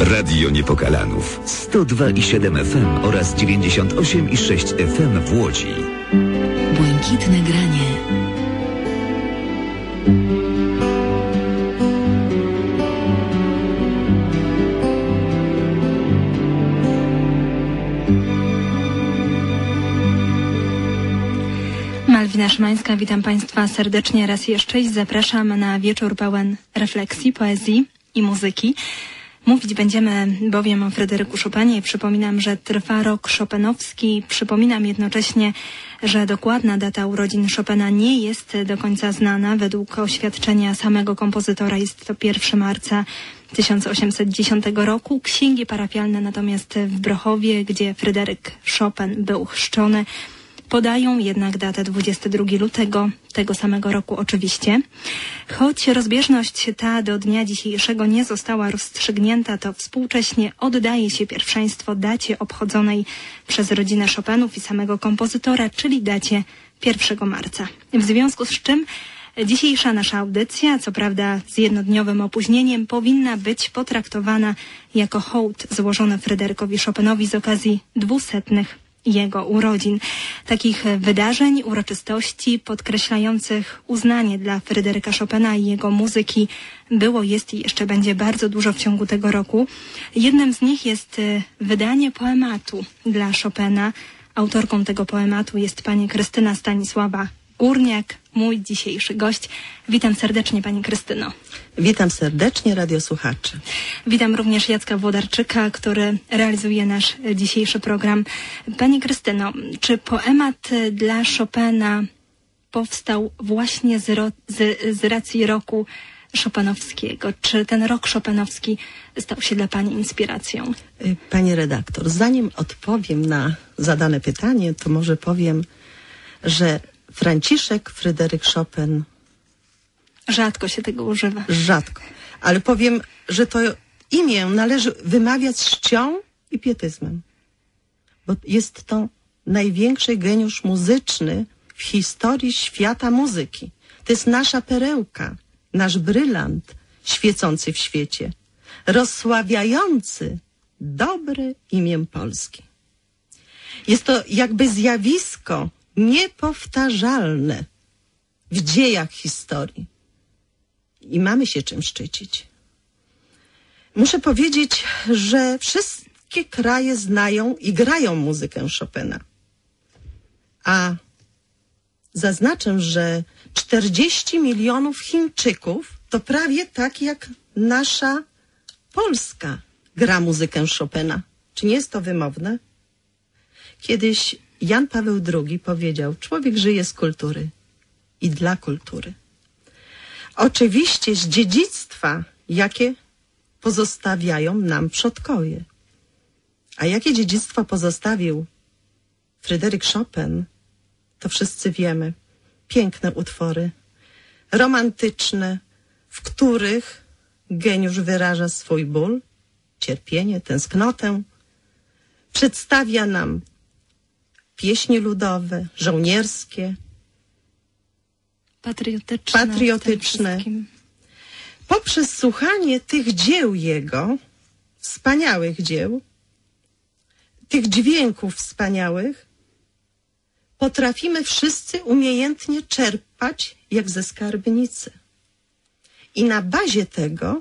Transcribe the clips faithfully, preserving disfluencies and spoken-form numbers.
Radio Niepokalanów sto dwa i siedem F M oraz dziewięćdziesiąt osiem i sześć F M w Łodzi. Błękitne granie. Malwina Szymańska, witam Państwa serdecznie raz jeszcze i zapraszam na wieczór pełen refleksji, poezji i muzyki. Mówić będziemy bowiem o Fryderyku Chopinie i przypominam, że trwa rok chopinowski. Przypominam jednocześnie, że dokładna data urodzin Chopina nie jest do końca znana. Według oświadczenia samego kompozytora jest to pierwszego marca tysiąc osiemset dziesiątego roku. Księgi parafialne natomiast w Brochowie, gdzie Fryderyk Chopin był chrzczony, podają jednak datę dwudziestego drugiego lutego tego samego roku oczywiście. Choć rozbieżność ta do dnia dzisiejszego nie została rozstrzygnięta, to współcześnie oddaje się pierwszeństwo dacie obchodzonej przez rodzinę Chopinów i samego kompozytora, czyli dacie pierwszego marca. W związku z czym dzisiejsza nasza audycja, co prawda z jednodniowym opóźnieniem, powinna być potraktowana jako hołd złożony Fryderykowi Chopinowi z okazji dwusetnych jego urodzin. Takich wydarzeń, uroczystości podkreślających uznanie dla Fryderyka Chopina i jego muzyki było, jest i jeszcze będzie bardzo dużo w ciągu tego roku. Jednym z nich jest wydanie poematu dla Chopina. Autorką tego poematu jest pani Krystyna Stanisława Górniak, mój dzisiejszy gość. Witam serdecznie pani Krystyno. Witam serdecznie radiosłuchaczy. Witam również Jacka Włodarczyka, który realizuje nasz dzisiejszy program. Pani Krystyno, czy poemat dla Chopina powstał właśnie z, ro, z, z racji roku chopinowskiego? Czy ten rok chopinowski stał się dla pani inspiracją? Pani redaktor, zanim odpowiem na zadane pytanie, to może powiem, że Franciszek Fryderyk Chopin. Rzadko się tego używa. Rzadko. Ale powiem, że to imię należy wymawiać z czcią i pietyzmem. Bo jest to największy geniusz muzyczny w historii świata muzyki. To jest nasza perełka, nasz brylant świecący w świecie, rozsławiający dobre imię Polski. Jest to jakby zjawisko niepowtarzalne w dziejach historii. I mamy się czym szczycić. Muszę powiedzieć, że wszystkie kraje znają i grają muzykę Chopina. A zaznaczę, że czterdzieści milionów Chińczyków to prawie tak jak nasza Polska gra muzykę Chopina. Czy nie jest to wymowne? Kiedyś Jan Paweł drugi powiedział: człowiek żyje z kultury i dla kultury. Oczywiście z dziedzictwa, jakie pozostawiają nam przodkowie. A jakie dziedzictwo pozostawił Fryderyk Chopin, to wszyscy wiemy. Piękne utwory, romantyczne, w których geniusz wyraża swój ból, cierpienie, tęsknotę. Przedstawia nam pieśni ludowe, żołnierskie, patriotyczne. patriotyczne. Poprzez słuchanie tych dzieł jego, wspaniałych dzieł, tych dźwięków wspaniałych, potrafimy wszyscy umiejętnie czerpać jak ze skarbnicy. I na bazie tego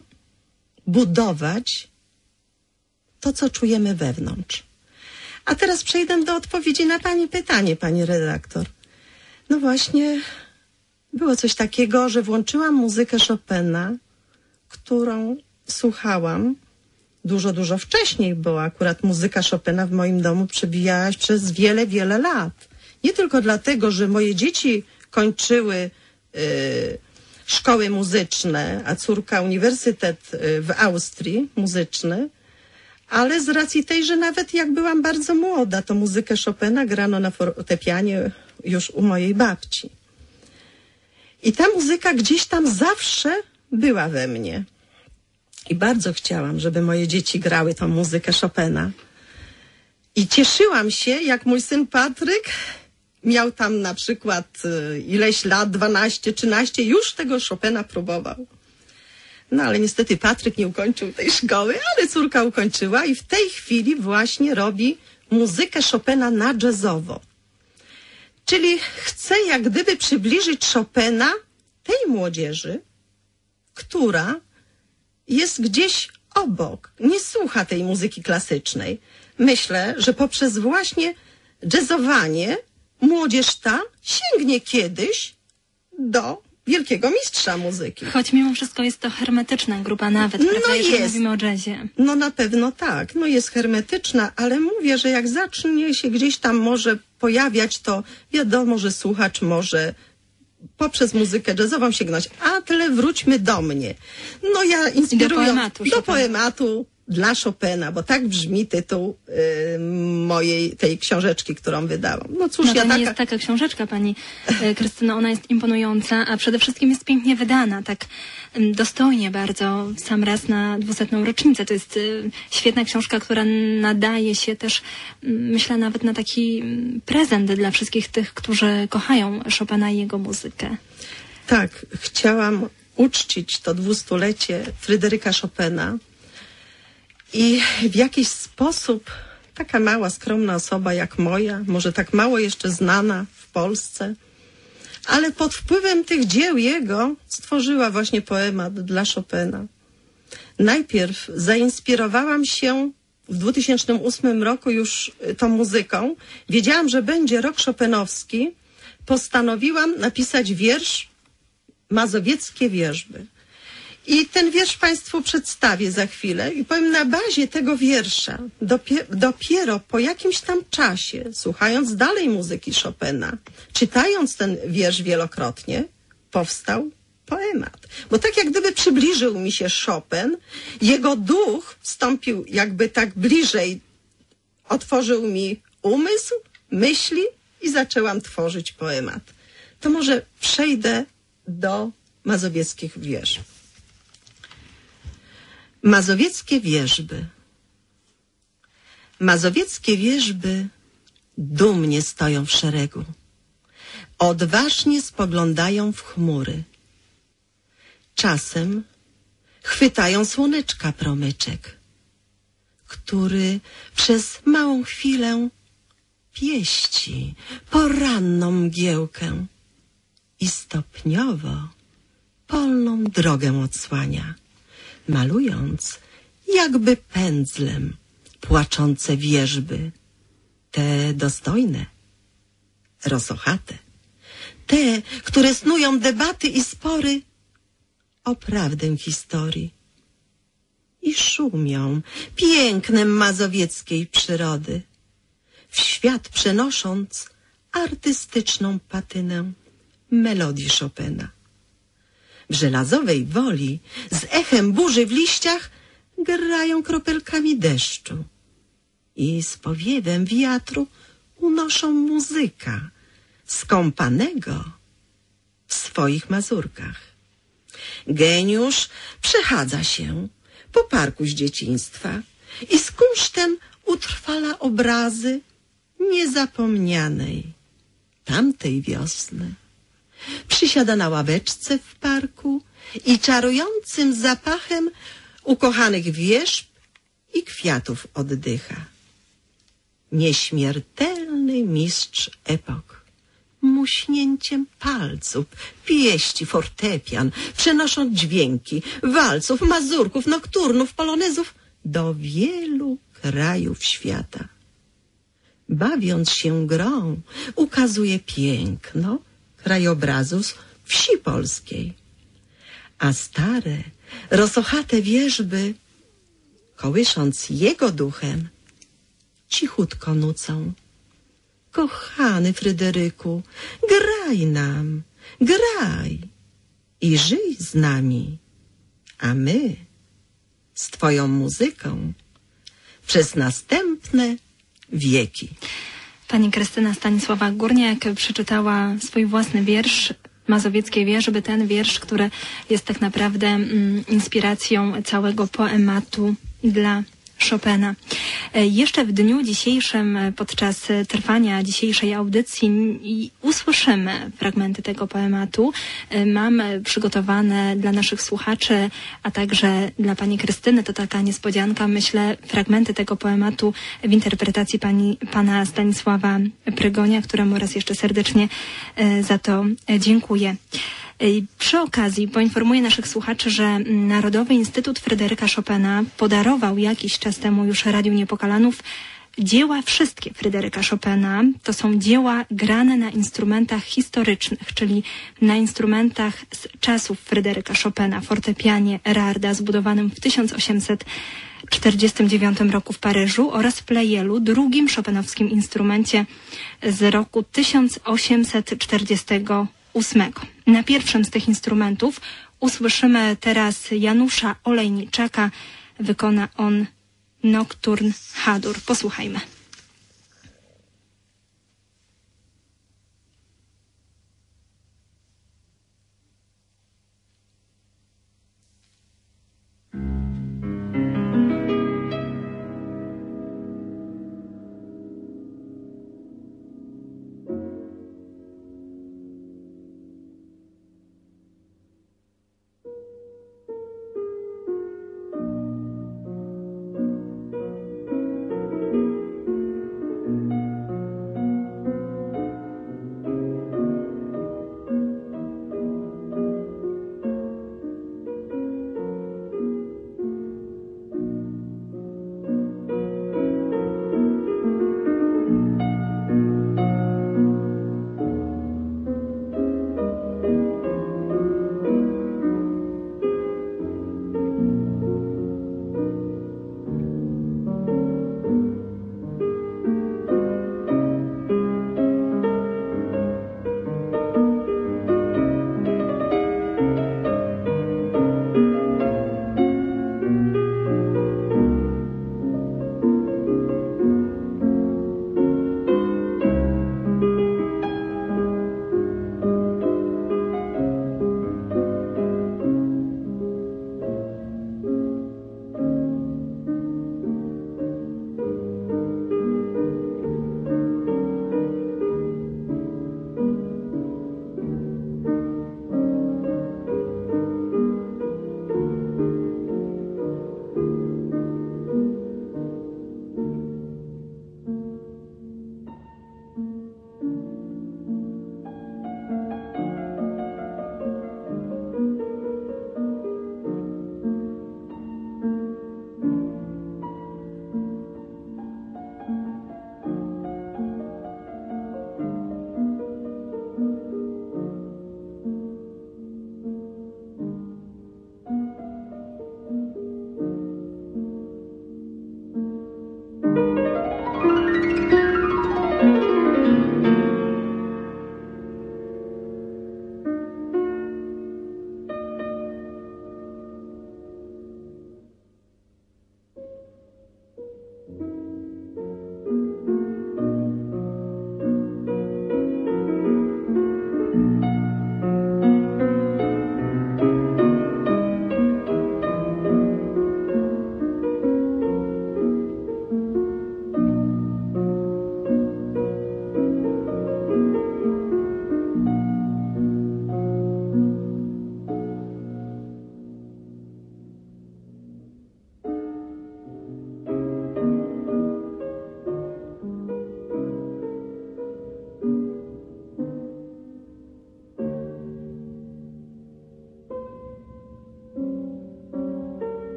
budować to, co czujemy wewnątrz. A teraz przejdę do odpowiedzi na pani pytanie, pani redaktor. No właśnie, było coś takiego, że włączyłam muzykę Chopina, którą słuchałam dużo, dużo wcześniej, bo akurat muzyka Chopina w moim domu przebijała się przez wiele, wiele lat. Nie tylko dlatego, że moje dzieci kończyły y, szkoły muzyczne, a córka uniwersytet y, w Austrii muzyczny, ale z racji tej, że nawet jak byłam bardzo młoda, to muzykę Chopina grano na fortepianie już u mojej babci. I ta muzyka gdzieś tam zawsze była we mnie. I bardzo chciałam, żeby moje dzieci grały tą muzykę Chopina. I cieszyłam się, jak mój syn Patryk miał tam na przykład ileś lat, dwanaście, trzynaście, już tego Chopina próbował. No ale niestety Patryk nie ukończył tej szkoły, ale córka ukończyła i w tej chwili właśnie robi muzykę Chopina na jazzowo. Czyli chce jak gdyby przybliżyć Chopina tej młodzieży, która jest gdzieś obok, nie słucha tej muzyki klasycznej. Myślę, że poprzez właśnie jazzowanie młodzież ta sięgnie kiedyś do wielkiego mistrza muzyki. Choć mimo wszystko jest to hermetyczna grupa nawet, No prawda, jeżeli jest. mówimy o jazzie. No na pewno tak, no jest hermetyczna, ale mówię, że jak zacznie się gdzieś tam może pojawiać, to wiadomo, że słuchacz może poprzez muzykę jazzową sięgnąć. A tyle wróćmy do mnie. No ja inspirując... Do poematu Do Chopina. poematu dla Chopina, bo tak brzmi tytuł y, mojej tej książeczki, którą wydałam. No cóż, No to ja nie taka... jest taka książeczka, pani e, Krystyno, ona jest imponująca, a przede wszystkim jest pięknie wydana, tak em, dostojnie bardzo, w sam raz na dwusetną rocznicę. To jest e, świetna książka, która nadaje się też, m, myślę, nawet na taki m, prezent dla wszystkich tych, którzy kochają Chopina i jego muzykę. Tak, chciałam uczcić to dwustulecie Fryderyka Chopina i w jakiś sposób taka mała, skromna osoba jak moja, może tak mało jeszcze znana w Polsce, ale pod wpływem tych dzieł jego stworzyła właśnie poemat dla Chopina. Najpierw zainspirowałam się w dwutysięcznym ósmym roku już tą muzyką. Wiedziałam, że będzie rok chopinowski. Postanowiłam napisać wiersz Mazowieckie Wierzby. I ten wiersz Państwu przedstawię za chwilę i powiem, na bazie tego wiersza dopie- dopiero po jakimś tam czasie, słuchając dalej muzyki Chopina, czytając ten wiersz wielokrotnie, powstał poemat. Bo tak jak gdyby przybliżył mi się Chopin, jego duch wstąpił jakby tak bliżej, otworzył mi umysł, myśli i zaczęłam tworzyć poemat. To może przejdę do Mazowieckich Wierzb. Mazowieckie Wierzby. Mazowieckie wierzby dumnie stoją w szeregu. Odważnie spoglądają w chmury. Czasem chwytają słoneczka promyczek, który przez małą chwilę pieści poranną mgiełkę i stopniowo polną drogę odsłania, malując jakby pędzlem płaczące wierzby, te dostojne, rosochate, te, które snują debaty i spory o prawdę historii i szumią pięknem mazowieckiej przyrody, w świat przenosząc artystyczną patynę melodii Chopina. W żelazowej woli z echem burzy w liściach grają kropelkami deszczu i z powiewem wiatru unoszą muzyka skąpanego w swoich mazurkach. Geniusz przechadza się po parku z dzieciństwa i z kunsztem utrwala obrazy niezapomnianej tamtej wiosny. Przysiada na ławeczce w parku i czarującym zapachem ukochanych wierzb i kwiatów oddycha. Nieśmiertelny mistrz epok muśnięciem palców pieści fortepian, przenosząc dźwięki walców, mazurków, nokturnów, polonezów do wielu krajów świata. Bawiąc się grą, ukazuje piękno krajobrazu z wsi polskiej, a stare, rosochate wierzby, kołysząc jego duchem, cichutko nucą: kochany Fryderyku, graj nam, graj i żyj z nami, a my z twoją muzyką przez następne wieki. Pani Krystyna Stanisława Górniak przeczytała swój własny wiersz Mazowieckie Wierzby, ten wiersz, który jest tak naprawdę mm, inspiracją całego poematu dla Chopina. Jeszcze w dniu dzisiejszym, podczas trwania dzisiejszej audycji usłyszymy fragmenty tego poematu. Mam przygotowane dla naszych słuchaczy, a także dla pani Krystyny, to taka niespodzianka, myślę, fragmenty tego poematu w interpretacji pani, pana Stanisława Prygonia, któremu raz jeszcze serdecznie za to dziękuję. Przy okazji poinformuję naszych słuchaczy, że Narodowy Instytut Fryderyka Chopina podarował jakiś czas temu już Radiu Niepokalanów dzieła wszystkie Fryderyka Chopina. To są dzieła grane na instrumentach historycznych, czyli na instrumentach z czasów Fryderyka Chopina, fortepianie Erarda zbudowanym w tysiąc osiemset czterdziestym dziewiątym roku w Paryżu oraz plejelu, drugim chopinowskim instrumencie z roku tysiąc osiemset czterdziestego ósmego. Na pierwszym z tych instrumentów usłyszymy teraz Janusza Olejniczaka. Wykona on Nocturn Hadur. Posłuchajmy.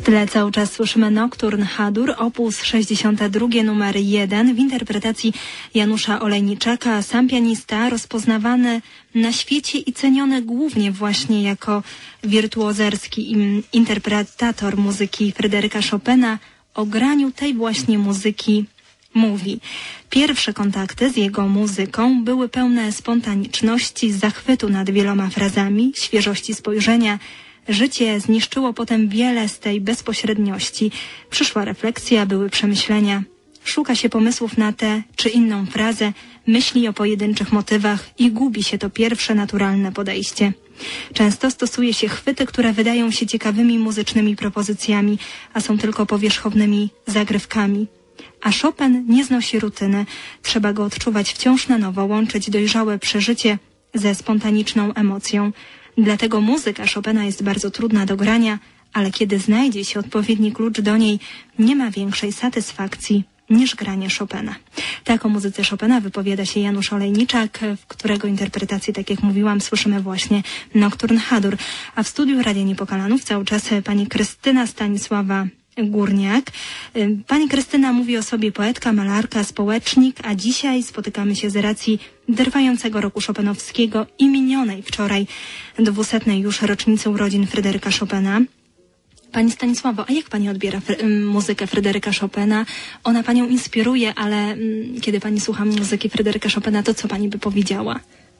W tle cały czas słyszymy Nocturne Hadur, opus sześćdziesiąty drugi, numer jeden w interpretacji Janusza Olejniczaka. Sam pianista rozpoznawany na świecie i ceniony głównie właśnie jako wirtuozerski interpretator muzyki Fryderyka Chopina o graniu tej właśnie muzyki mówi. Pierwsze kontakty z jego muzyką były pełne spontaniczności, zachwytu nad wieloma frazami, świeżości spojrzenia. Życie zniszczyło potem wiele z tej bezpośredniości. Przyszła refleksja, były przemyślenia. Szuka się pomysłów na tę czy inną frazę, myśli o pojedynczych motywach i gubi się to pierwsze naturalne podejście. Często stosuje się chwyty, które wydają się ciekawymi muzycznymi propozycjami, a są tylko powierzchownymi zagrywkami. A Chopin nie znosi rutyny. Trzeba go odczuwać wciąż na nowo, łączyć dojrzałe przeżycie ze spontaniczną emocją. Dlatego muzyka Chopina jest bardzo trudna do grania, ale kiedy znajdzie się odpowiedni klucz do niej, nie ma większej satysfakcji niż granie Chopina. Tak o muzyce Chopina wypowiada się Janusz Olejniczak, w którego interpretacji, tak jak mówiłam, słyszymy właśnie Nocturne Hadur. A w studiu Radia Niepokalanów cały czas pani Krystyna Stanisława Górniak. Pani Krystyna mówi o sobie poetka, malarka, społecznik, a dzisiaj spotykamy się z racji trwającego roku chopinowskiego i minionej wczoraj dwusetnej już rocznicy urodzin Fryderyka Chopina. Pani Stanisławo, a jak pani odbiera fr- muzykę Fryderyka Chopina? Ona panią inspiruje, ale mm, kiedy pani słucha muzyki Fryderyka Chopina, to co pani by powiedziała?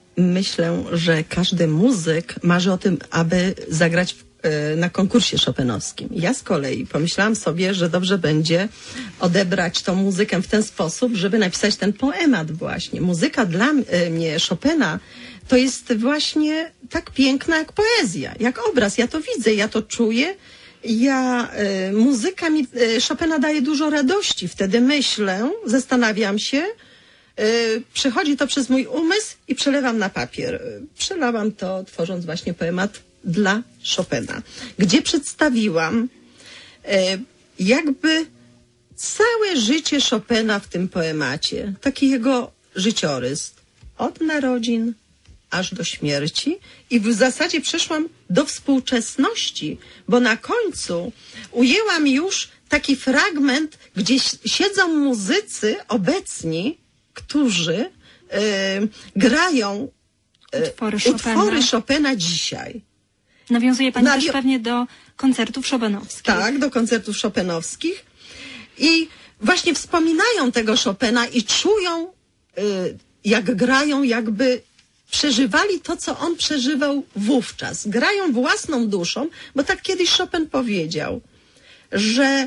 Myślę, że każdy muzyk marzy o tym, aby zagrać w na konkursie chopinowskim. Ja z kolei pomyślałam sobie, że dobrze będzie odebrać tą muzykę w ten sposób, żeby napisać ten poemat właśnie. Muzyka dla mnie Chopina to jest właśnie tak piękna jak poezja, jak obraz. Ja to widzę, ja to czuję. Ja, y, muzyka mi y, Chopina daje dużo radości. Wtedy myślę, zastanawiam się, y, przechodzi to przez mój umysł i przelewam na papier. Y, przelałam to, tworząc właśnie poemat dla Chopina, gdzie przedstawiłam e, jakby całe życie Chopina w tym poemacie, taki jego życiorys od narodzin aż do śmierci i w zasadzie przeszłam do współczesności, bo na końcu ujęłam już taki fragment, gdzie siedzą muzycy obecni, którzy e, grają e, utwory Chopina. utwory Chopina dzisiaj. Nawiązuje pani Nawi- też pewnie do koncertów chopinowskich. Tak, do koncertów chopinowskich. I właśnie wspominają tego Chopina i czują, y, jak grają, jakby przeżywali to, co on przeżywał wówczas. Grają własną duszą, bo tak kiedyś Chopin powiedział, że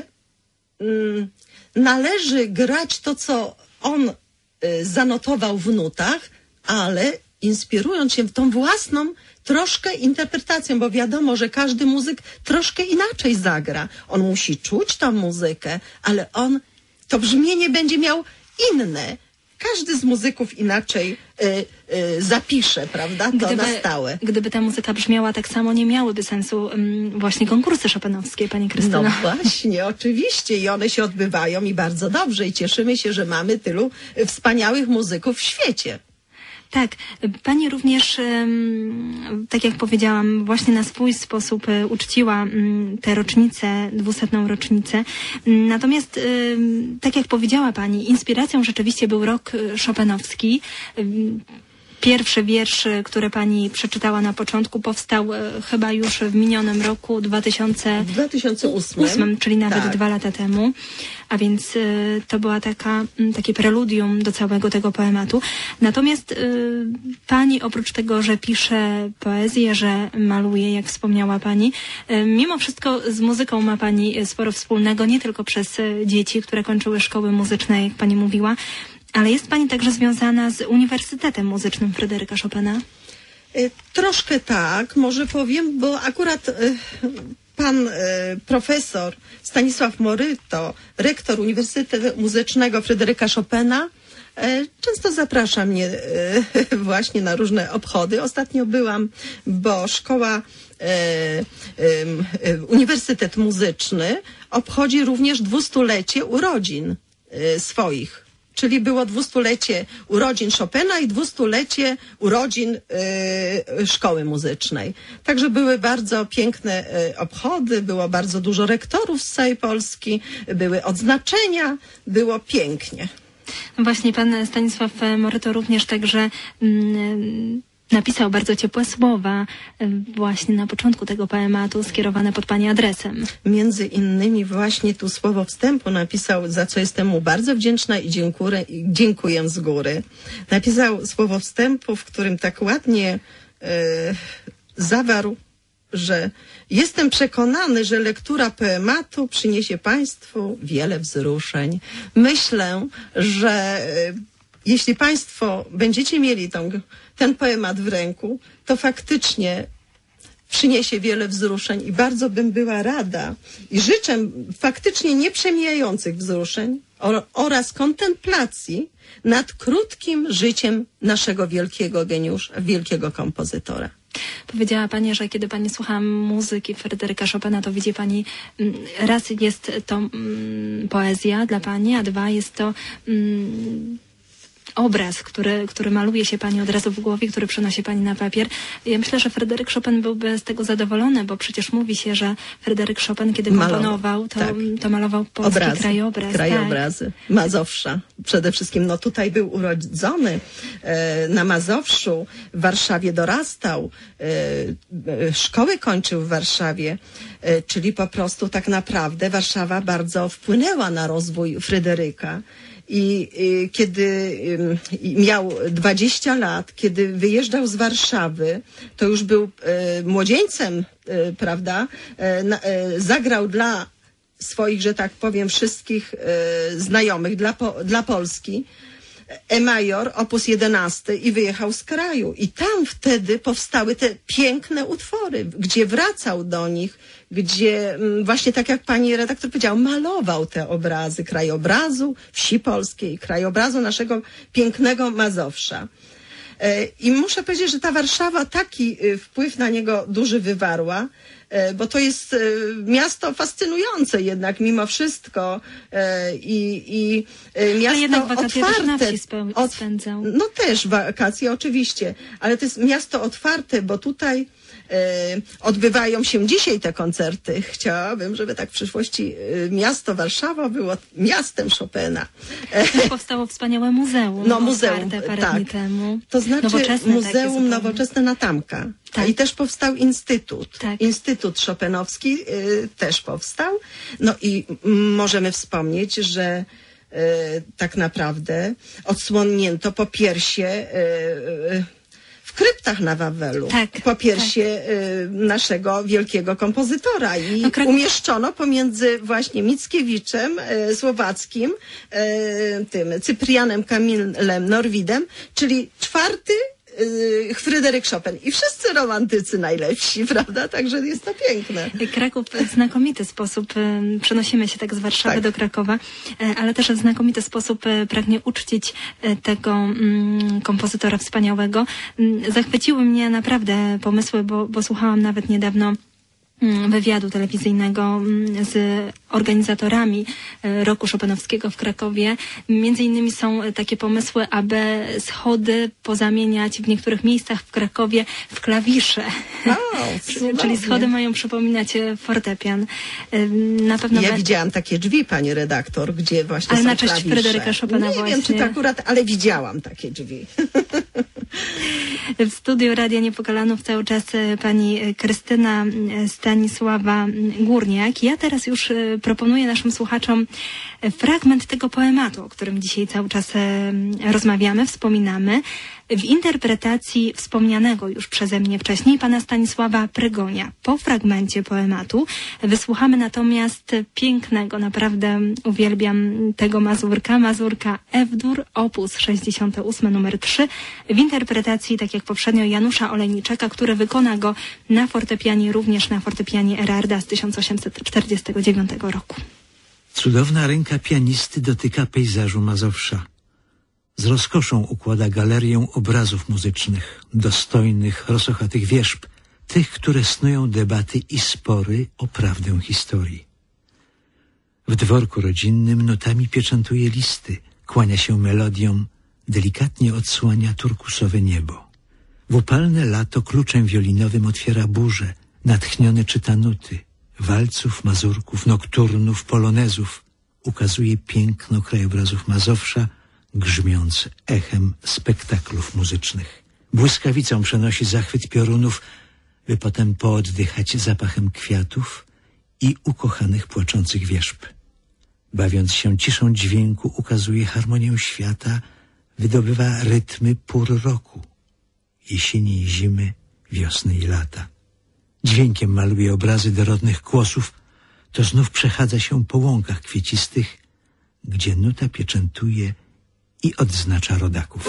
y, należy grać to, co on y, zanotował w nutach, ale inspirując się w tą własną troszkę interpretacją, bo wiadomo, że każdy muzyk troszkę inaczej zagra. On musi czuć tą muzykę, ale on, to brzmienie będzie miał inne. Każdy z muzyków inaczej y, y, zapisze, prawda, to Gdyby, na stałe. Gdyby ta muzyka brzmiała tak samo, nie miałyby sensu um, właśnie konkursy chopinowskie, pani Krystyno. No właśnie, oczywiście i one się odbywają i bardzo dobrze i cieszymy się, że mamy tylu wspaniałych muzyków w świecie. Tak, pani również, tak jak powiedziałam, właśnie na swój sposób uczciła tę rocznicę, dwusetną rocznicę. Natomiast, tak jak powiedziała pani, inspiracją rzeczywiście był rok chopinowski. Pierwszy wiersz, który pani przeczytała na początku, powstał chyba już w minionym roku dwa tysiące ósmym, czyli nawet tak. dwa lata temu. A więc y, to była taka, y, takie preludium do całego tego poematu. Natomiast y, pani, oprócz tego, że pisze poezję, że maluje, jak wspomniała pani, y, mimo wszystko z muzyką ma pani sporo wspólnego, nie tylko przez y, dzieci, które kończyły szkoły muzyczne, jak pani mówiła, ale jest pani także związana z Uniwersytetem Muzycznym Fryderyka Chopina? Troszkę tak, może powiem, bo akurat y, pan y, profesor Stanisław Moryto, rektor Uniwersytetu Muzycznego Fryderyka Chopina, y, często zaprasza mnie y, właśnie na różne obchody. Ostatnio byłam, bo szkoła y, y, y, Uniwersytet Muzyczny obchodzi również dwustulecie urodzin y, swoich. czyli było dwustulecie urodzin Chopina i dwustulecie urodzin y, szkoły muzycznej. Także były bardzo piękne y, obchody, było bardzo dużo rektorów z całej Polski, były odznaczenia, było pięknie. Właśnie pan Stanisław Moryto również także mm, napisał bardzo ciepłe słowa właśnie na początku tego poematu skierowane pod pani adresem. Między innymi właśnie tu słowo wstępu napisał, za co jestem mu bardzo wdzięczna i dziękuję, dziękuję z góry. Napisał słowo wstępu, w którym tak ładnie e, zawarł, że jestem przekonany, że lektura poematu przyniesie państwu wiele wzruszeń. Myślę, że e, jeśli państwo będziecie mieli tą, ten poemat w ręku, to faktycznie przyniesie wiele wzruszeń i bardzo bym była rada i życzę faktycznie nieprzemijających wzruszeń oraz kontemplacji nad krótkim życiem naszego wielkiego geniusza, wielkiego kompozytora. Powiedziała pani, że kiedy pani słucha muzyki Fryderyka Chopina, to widzi pani, raz jest to mm, poezja dla pani, a dwa jest to mm, obraz, który, który maluje się pani od razu w głowie, który przenosi pani na papier. Ja myślę, że Fryderyk Chopin byłby z tego zadowolony, bo przecież mówi się, że Fryderyk Chopin, kiedy komponował, to, tak. to malował polski Obrazy, krajobraz. Krajobrazy. Tak. Mazowsza. Przede wszystkim, no tutaj był urodzony e, na Mazowszu, w Warszawie dorastał, e, szkoły kończył w Warszawie, e, czyli po prostu tak naprawdę Warszawa bardzo wpłynęła na rozwój Fryderyka. I, i kiedy y, miał dwadzieścia lat, kiedy wyjeżdżał z Warszawy, to już był y, młodzieńcem, y, prawda, y, na, y, zagrał dla swoich, że tak powiem, wszystkich y, znajomych, dla, po, dla Polski, E-major, opus jedenasty i wyjechał z kraju. I tam wtedy powstały te piękne utwory, gdzie wracał do nich, gdzie właśnie tak jak pani redaktor powiedział, malował te obrazy krajobrazu wsi polskiej, krajobrazu naszego pięknego Mazowsza. I muszę powiedzieć, że ta Warszawa taki wpływ na niego duży wywarła, bo to jest miasto fascynujące jednak mimo wszystko i, i miasto a jednak wakacje otwarte. Też na wsi spędzał. No też wakacje oczywiście, ale to jest miasto otwarte, bo tutaj e, odbywają się dzisiaj te koncerty. Chciałabym, żeby tak w przyszłości e, miasto Warszawa było miastem Chopina. E, Powstało wspaniałe muzeum. No muzeum, parę tak. dni temu. To znaczy nowoczesne Muzeum Nowoczesne na Tamka. Tak. I też powstał Instytut. Tak. Instytut Chopinowski y, też powstał. No i m, możemy wspomnieć, że y, tak naprawdę odsłonięto popiersie y, y, w kryptach na Wawelu. Tak, popiersie tak. y, naszego wielkiego kompozytora. I no, Krak- umieszczono pomiędzy właśnie Mickiewiczem y, słowackim, y, tym Cyprianem Kamilem Norwidem, czyli czwarty Fryderyk Chopin. I wszyscy romantycy najlepsi, prawda? Także jest to piękne. Kraków w znakomity sposób, przenosimy się tak z Warszawy tak. do Krakowa, ale też w znakomity sposób pragnie uczcić tego mm, kompozytora wspaniałego. Zachwyciły mnie naprawdę pomysły, bo, bo słuchałam nawet niedawno wywiadu telewizyjnego z organizatorami roku chopinowskiego w Krakowie. Między innymi są takie pomysły, aby schody pozamieniać w niektórych miejscach w Krakowie w klawisze. Wow, czyli schody mają przypominać fortepian. Na pewno ja be... widziałam takie drzwi, pani redaktor, gdzie właśnie ale są na cześć klawisze. Fryderyka Chopina Nie właśnie. wiem, czy to akurat, ale widziałam takie drzwi. W studiu Radia Niepokalanów cały czas pani Krystyna Stanisława Górniak. Ja teraz już proponuję naszym słuchaczom fragment tego poematu, o którym dzisiaj cały czas rozmawiamy, wspominamy, w interpretacji wspomnianego już przeze mnie wcześniej pana Stanisława Prygonia. Po fragmencie poematu wysłuchamy natomiast pięknego, naprawdę uwielbiam tego mazurka, mazurka F-dur, opus sześćdziesiąty ósmy, numer trzy, w interpretacji, tak jak poprzednio, Janusza Olejniczaka, który wykona go na fortepianie, również na fortepianie Erarda z tysiąc osiemset czterdziestego dziewiątego roku. Cudowna ręka pianisty dotyka pejzażu Mazowsza. Z rozkoszą układa galerię obrazów muzycznych, dostojnych, rosochatych wierzb, tych, które snują debaty i spory o prawdę historii. W dworku rodzinnym notami pieczętuje listy, kłania się melodiom, delikatnie odsłania turkusowe niebo. W upalne lato kluczem wiolinowym otwiera burzę, natchniony czyta nuty, walców, mazurków, nokturnów, polonezów. Ukazuje piękno krajobrazów Mazowsza, grzmiąc echem spektaklów muzycznych. Błyskawicą przenosi zachwyt piorunów, by potem pooddychać zapachem kwiatów i ukochanych płaczących wierzb. Bawiąc się ciszą dźwięku, ukazuje harmonię świata, wydobywa rytmy pór roku, jesieni i zimy, wiosny i lata. Dźwiękiem maluje obrazy dorodnych kłosów, to znów przechadza się po łąkach kwiecistych, gdzie nuta pieczętuje i odznacza rodaków.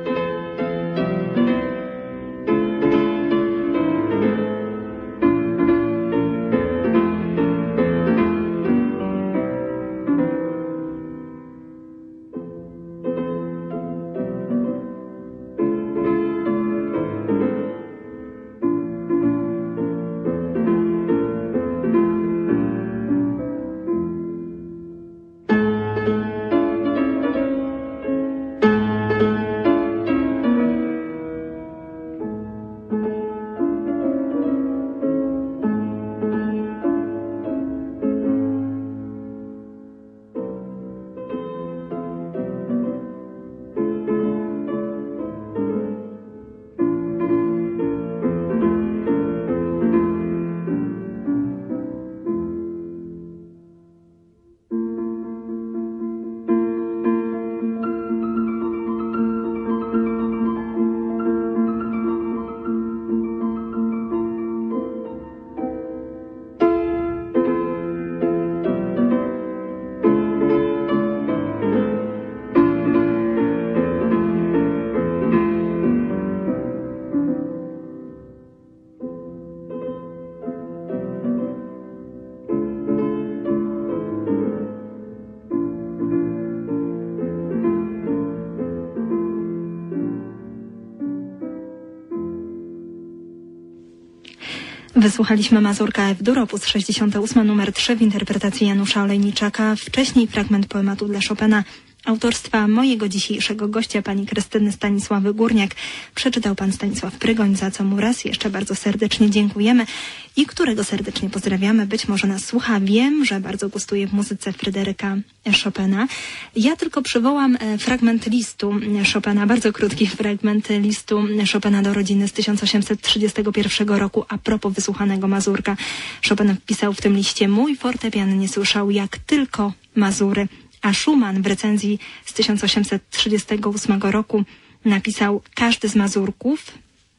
Wysłuchaliśmy mazurka F-dur, opus sześćdziesiąty ósmy, numer trzy w interpretacji Janusza Olejniczaka. Wcześniej fragment poematu dla Chopina autorstwa mojego dzisiejszego gościa, pani Krystyny Stanisławy Górniak. Przeczytał pan Stanisław Prygoń, za co mu raz jeszcze bardzo serdecznie dziękujemy i którego serdecznie pozdrawiamy. Być może nas słucha. Wiem, że bardzo gustuje w muzyce Fryderyka Chopina. Ja tylko przywołam fragment listu Chopina, bardzo krótki fragment listu Chopina do rodziny z tysiąc osiemset trzydziestego pierwszego roku a propos wysłuchanego mazurka. Chopin wpisał w tym liście: mój fortepian nie słyszał jak tylko mazury. A Schumann w recenzji z tysiąc osiemset trzydziestego ósmego roku napisał: każdy z mazurków,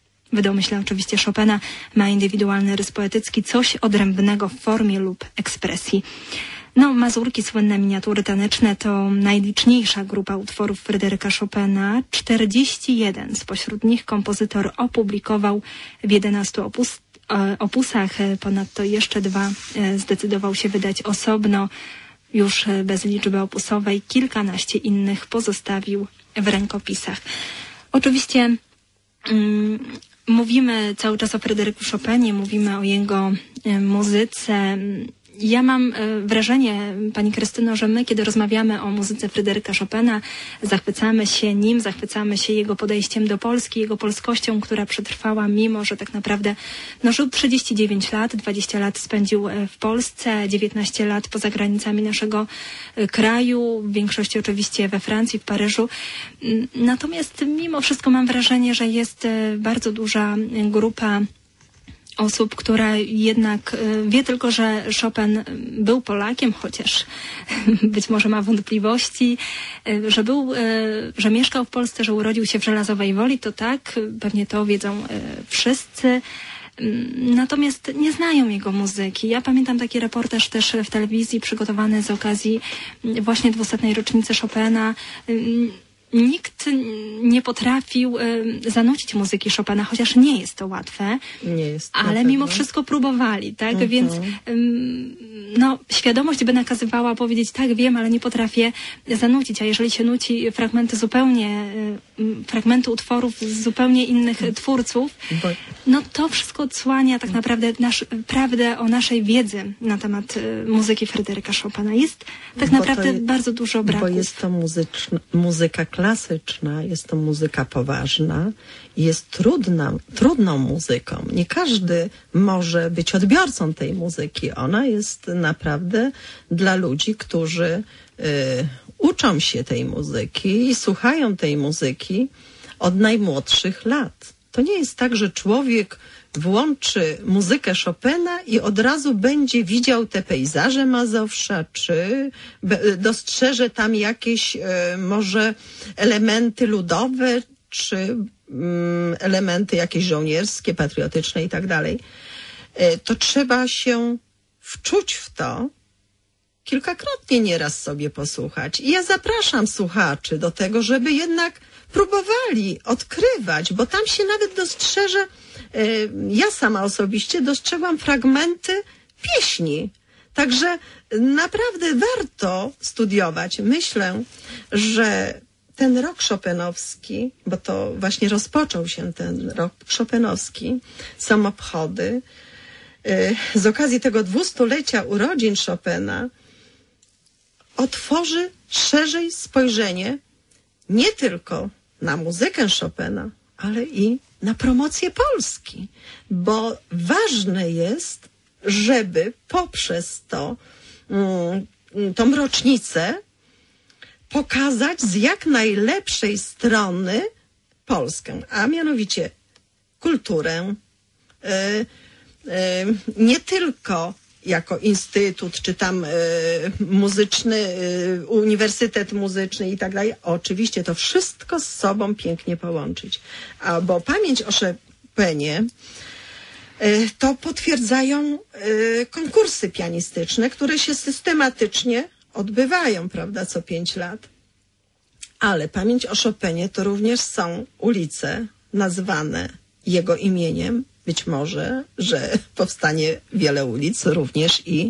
w domyśle oczywiście Chopina, ma indywidualny rys poetycki, coś odrębnego w formie lub ekspresji. No, mazurki, słynne miniatury taneczne, to najliczniejsza grupa utworów Fryderyka Chopina. czterdzieści jeden spośród nich kompozytor opublikował w jedenastu opus, e, opusach, ponadto jeszcze dwa e, zdecydował się wydać osobno, już bez liczby opusowej. Kilkanaście innych pozostawił w rękopisach. Oczywiście mm, mówimy cały czas o Fryderyku Chopinie, mówimy o jego y, muzyce. Ja mam wrażenie, pani Krystyno, że my, kiedy rozmawiamy o muzyce Fryderyka Chopina, zachwycamy się nim, zachwycamy się jego podejściem do Polski, jego polskością, która przetrwała, mimo że tak naprawdę no, żył trzydzieści dziewięć lat, dwadzieścia lat spędził w Polsce, dziewiętnaście lat poza granicami naszego kraju, w większości oczywiście we Francji, w Paryżu. Natomiast mimo wszystko mam wrażenie, że jest bardzo duża grupa osób, która jednak wie tylko, że Chopin był Polakiem, chociaż być może ma wątpliwości, że był, że mieszkał w Polsce, że urodził się w Żelazowej Woli, to tak, pewnie to wiedzą wszyscy. Natomiast nie znają jego muzyki. Ja pamiętam taki reportaż też w telewizji przygotowany z okazji właśnie dwusetnej rocznicy Chopina. nikt nie potrafił y, zanucić muzyki Chopina, chociaż nie jest to łatwe. Nie jest. Ale mimo wszystko próbowali, tak? Mhm. Więc ym, no, świadomość by nakazywała powiedzieć, tak, wiem, ale nie potrafię zanucić. A jeżeli się nuci fragmenty zupełnie, y, fragmenty utworów z zupełnie innych mhm. twórców, Bo... no to wszystko odsłania tak naprawdę nasz, prawdę o naszej wiedzy na temat y, muzyki Fryderyka Chopina. Jest tak Bo naprawdę je, bardzo dużo braków. Bo jest to muzyczna, muzyka klasyczna, jest to muzyka poważna, jest trudna, trudną muzyką. Nie każdy może być odbiorcą tej muzyki. Ona jest naprawdę dla ludzi, którzy y, uczą się tej muzyki i słuchają tej muzyki od najmłodszych lat. To nie jest tak, że człowiek włączy muzykę Chopina i od razu będzie widział te pejzaże Mazowsza, czy dostrzeże tam jakieś e, może elementy ludowe, czy mm, elementy jakieś żołnierskie, patriotyczne i tak dalej. E, to trzeba się wczuć w to, kilkakrotnie nieraz sobie posłuchać. I ja zapraszam słuchaczy do tego, żeby jednak próbowali odkrywać, bo tam się nawet dostrzeże, ja sama osobiście dostrzegłam fragmenty pieśni. Także naprawdę warto studiować. Myślę, że ten rok chopinowski, bo to właśnie rozpoczął się ten rok chopinowski, są obchody z okazji tego dwustulecia urodzin Chopina, otworzy szerzej spojrzenie nie tylko na muzykę Chopina, ale i na promocję Polski, bo ważne jest, żeby poprzez to, tą rocznicę pokazać z jak najlepszej strony Polskę, a mianowicie kulturę, nie tylko jako instytut, czy tam y, muzyczny, y, uniwersytet muzyczny i tak dalej. Oczywiście to wszystko z sobą pięknie połączyć. A bo pamięć o Chopinie y, to potwierdzają y, konkursy pianistyczne, które się systematycznie odbywają, prawda, co pięć lat. Ale pamięć o Chopinie to również są ulice nazwane jego imieniem. Być może, że powstanie wiele ulic również i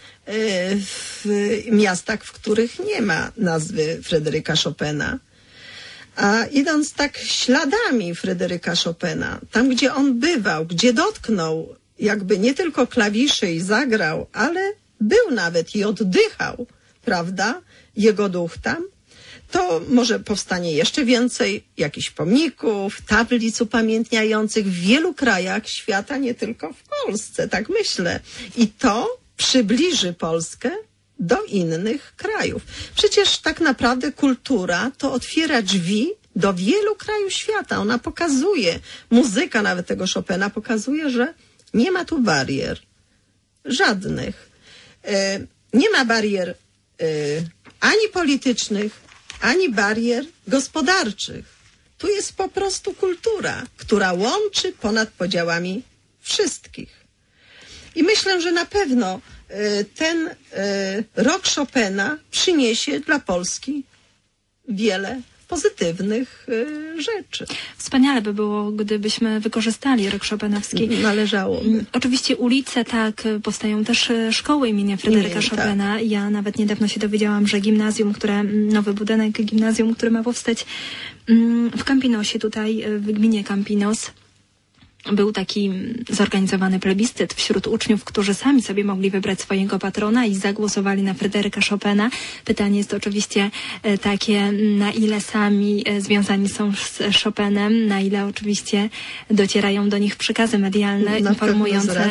w miastach, w których nie ma nazwy Fryderyka Chopina. A idąc tak śladami Fryderyka Chopina, tam gdzie on bywał, gdzie dotknął jakby nie tylko klawiszy i zagrał, ale był nawet i oddychał, prawda, jego duch tam, to może powstanie jeszcze więcej jakichś pomników, tablic upamiętniających w wielu krajach świata, nie tylko w Polsce, tak myślę. I to przybliży Polskę do innych krajów. Przecież tak naprawdę kultura to otwiera drzwi do wielu krajów świata. Ona pokazuje, muzyka nawet tego Chopina pokazuje, że nie ma tu barier. Żadnych. E, nie ma barier e, ani politycznych, ani barier gospodarczych. Tu jest po prostu kultura, która łączy ponad podziałami wszystkich. I myślę, że na pewno y, ten y, rok Chopina przyniesie dla Polski wiele pozytywnych y, rzeczy. Wspaniale by było, gdybyśmy wykorzystali rok chopinowski. Należałoby. Oczywiście ulice, tak, powstają też szkoły imienia Fryderyka Nie, Chopina. Tak. Ja nawet niedawno się dowiedziałam, że gimnazjum, które, nowy budynek gimnazjum, który ma powstać w Campinosie, tutaj w gminie Campinos, był taki zorganizowany plebiscyt wśród uczniów, którzy sami sobie mogli wybrać swojego patrona i zagłosowali na Fryderyka Chopina. Pytanie jest oczywiście takie, na ile sami związani są z Chopinem, na ile oczywiście docierają do nich przekazy medialne na informujące...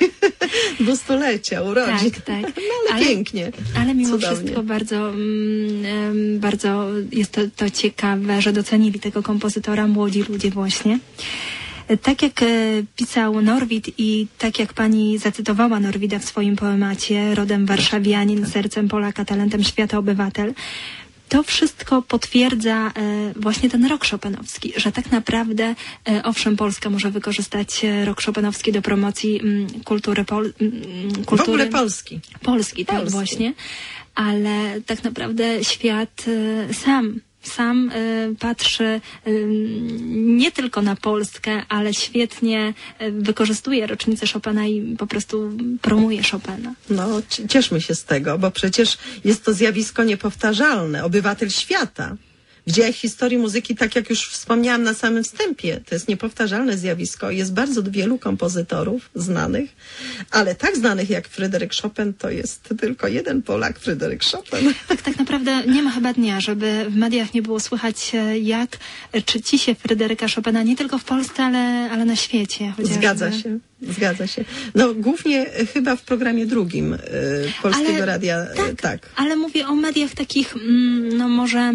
Dwustulecia urodzin. Tak, tak. No, ale, ale pięknie. Ale mimo Cudownie. wszystko bardzo, bardzo jest to, to ciekawe, że docenili tego kompozytora młodzi ludzie właśnie. Tak jak e, pisał Norwid i tak jak pani zacytowała Norwida w swoim poemacie, rodem warszawianin, sercem Polaka, talentem świata obywatel, to wszystko potwierdza e, właśnie ten rok chopinowski, że tak naprawdę, e, owszem, Polska może wykorzystać rok chopinowski do promocji m, kultury, pol, m, kultury... W ogóle Polski. Polski, tak Polski. właśnie. Ale tak naprawdę świat e, sam sam y, patrzy y, nie tylko na Polskę, ale świetnie y, wykorzystuje rocznicę Chopina i po prostu promuje Chopina. No, cieszmy się z tego, bo przecież jest to zjawisko niepowtarzalne. Obywatel świata. W dziejach historii muzyki, tak jak już wspomniałam na samym wstępie, to jest niepowtarzalne zjawisko. Jest bardzo wielu kompozytorów znanych, ale tak znanych jak Fryderyk Chopin, to jest tylko jeden Polak, Fryderyk Chopin. Tak, tak naprawdę nie ma chyba dnia, żeby w mediach nie było słychać, jak czci się Fryderyka Chopina nie tylko w Polsce, ale, ale na świecie. Chociażby. Zgadza się. Zgadza się. No głównie chyba w programie drugim y, Polskiego ale, Radia. Tak, y, tak, ale mówię o mediach takich, mm, no może...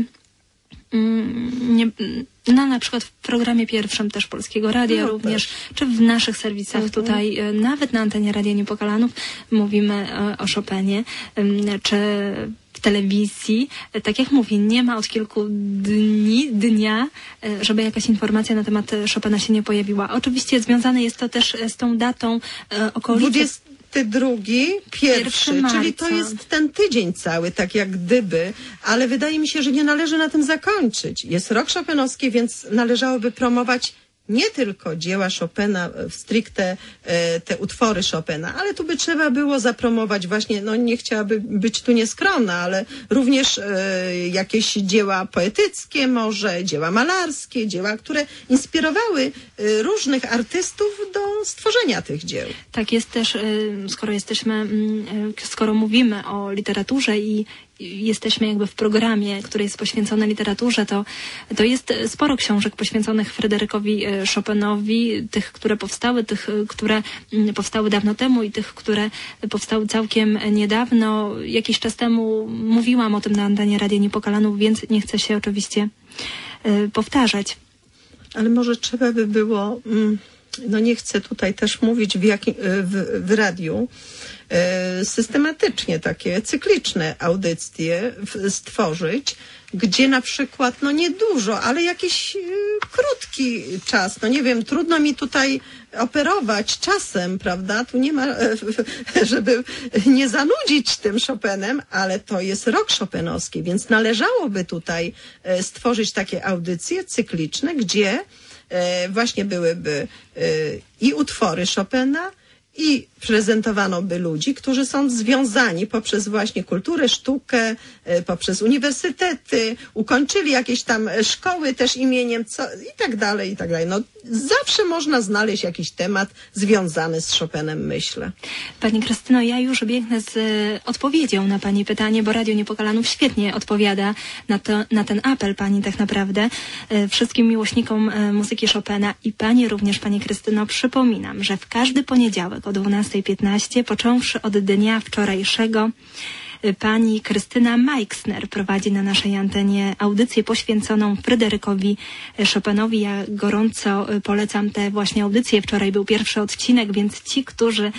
Nie, no na przykład w programie pierwszym też Polskiego Radia no, również, też. czy w naszych serwisach Mhm. tutaj, nawet na antenie Radia Niepokalanów mówimy o Chopinie, czy w telewizji. Tak jak mówię, nie ma od kilku dni, dnia, żeby jakaś informacja na temat Chopina się nie pojawiła. Oczywiście związane jest to też z tą datą okolicy. dwudziesty drugi, pierwszy, marca. czyli to jest ten tydzień cały, tak jak gdyby, ale wydaje mi się, że nie należy na tym zakończyć. Jest rok chopinowski, więc należałoby promować nie tylko dzieła Chopina, stricte e, te utwory Chopina, ale tu by trzeba było zapromować właśnie, no nie chciałaby być tu nieskromna, ale również e, jakieś dzieła poetyckie może, dzieła malarskie, dzieła, które inspirowały e, różnych artystów do stworzenia tych dzieł. Tak jest też, y, skoro jesteśmy, mm, y, skoro mówimy o literaturze i jesteśmy jakby w programie, który jest poświęcony literaturze, to, to jest sporo książek poświęconych Fryderykowi Chopinowi, tych, które powstały, tych, które powstały dawno temu i tych, które powstały całkiem niedawno. Jakiś czas temu mówiłam o tym na antenie Radia Niepokalanów, więc nie chcę się oczywiście y, powtarzać. Ale może trzeba by było, no nie chcę tutaj też mówić w, jakim, w, w radiu, systematycznie takie cykliczne audycje stworzyć, gdzie na przykład, no niedużo, ale jakiś y, krótki czas, no nie wiem, trudno mi tutaj operować czasem, prawda, tu nie ma, żeby nie zanudzić tym Chopinem, ale to jest rok chopinowski, więc należałoby tutaj stworzyć takie audycje cykliczne, gdzie e, właśnie byłyby e, i utwory Chopina, i prezentowano by ludzi, którzy są związani poprzez właśnie kulturę, sztukę, poprzez uniwersytety, ukończyli jakieś tam szkoły też imieniem, co, i tak dalej, i tak dalej. No, zawsze można znaleźć jakiś temat związany z Chopinem, myślę. Pani Krystyno, ja już biegnę z odpowiedzią na Pani pytanie, bo Radio Niepokalanów świetnie odpowiada na, to, na ten apel Pani tak naprawdę. Wszystkim miłośnikom muzyki Chopina i Pani również, Pani Krystyno, przypominam, że w każdy poniedziałek o dwunasta piętnaście, począwszy od dnia wczorajszego, pani Krystyna Majksner prowadzi na naszej antenie audycję poświęconą Fryderykowi Chopinowi. Ja gorąco polecam tę właśnie audycję. Wczoraj był pierwszy odcinek, więc ci, którzy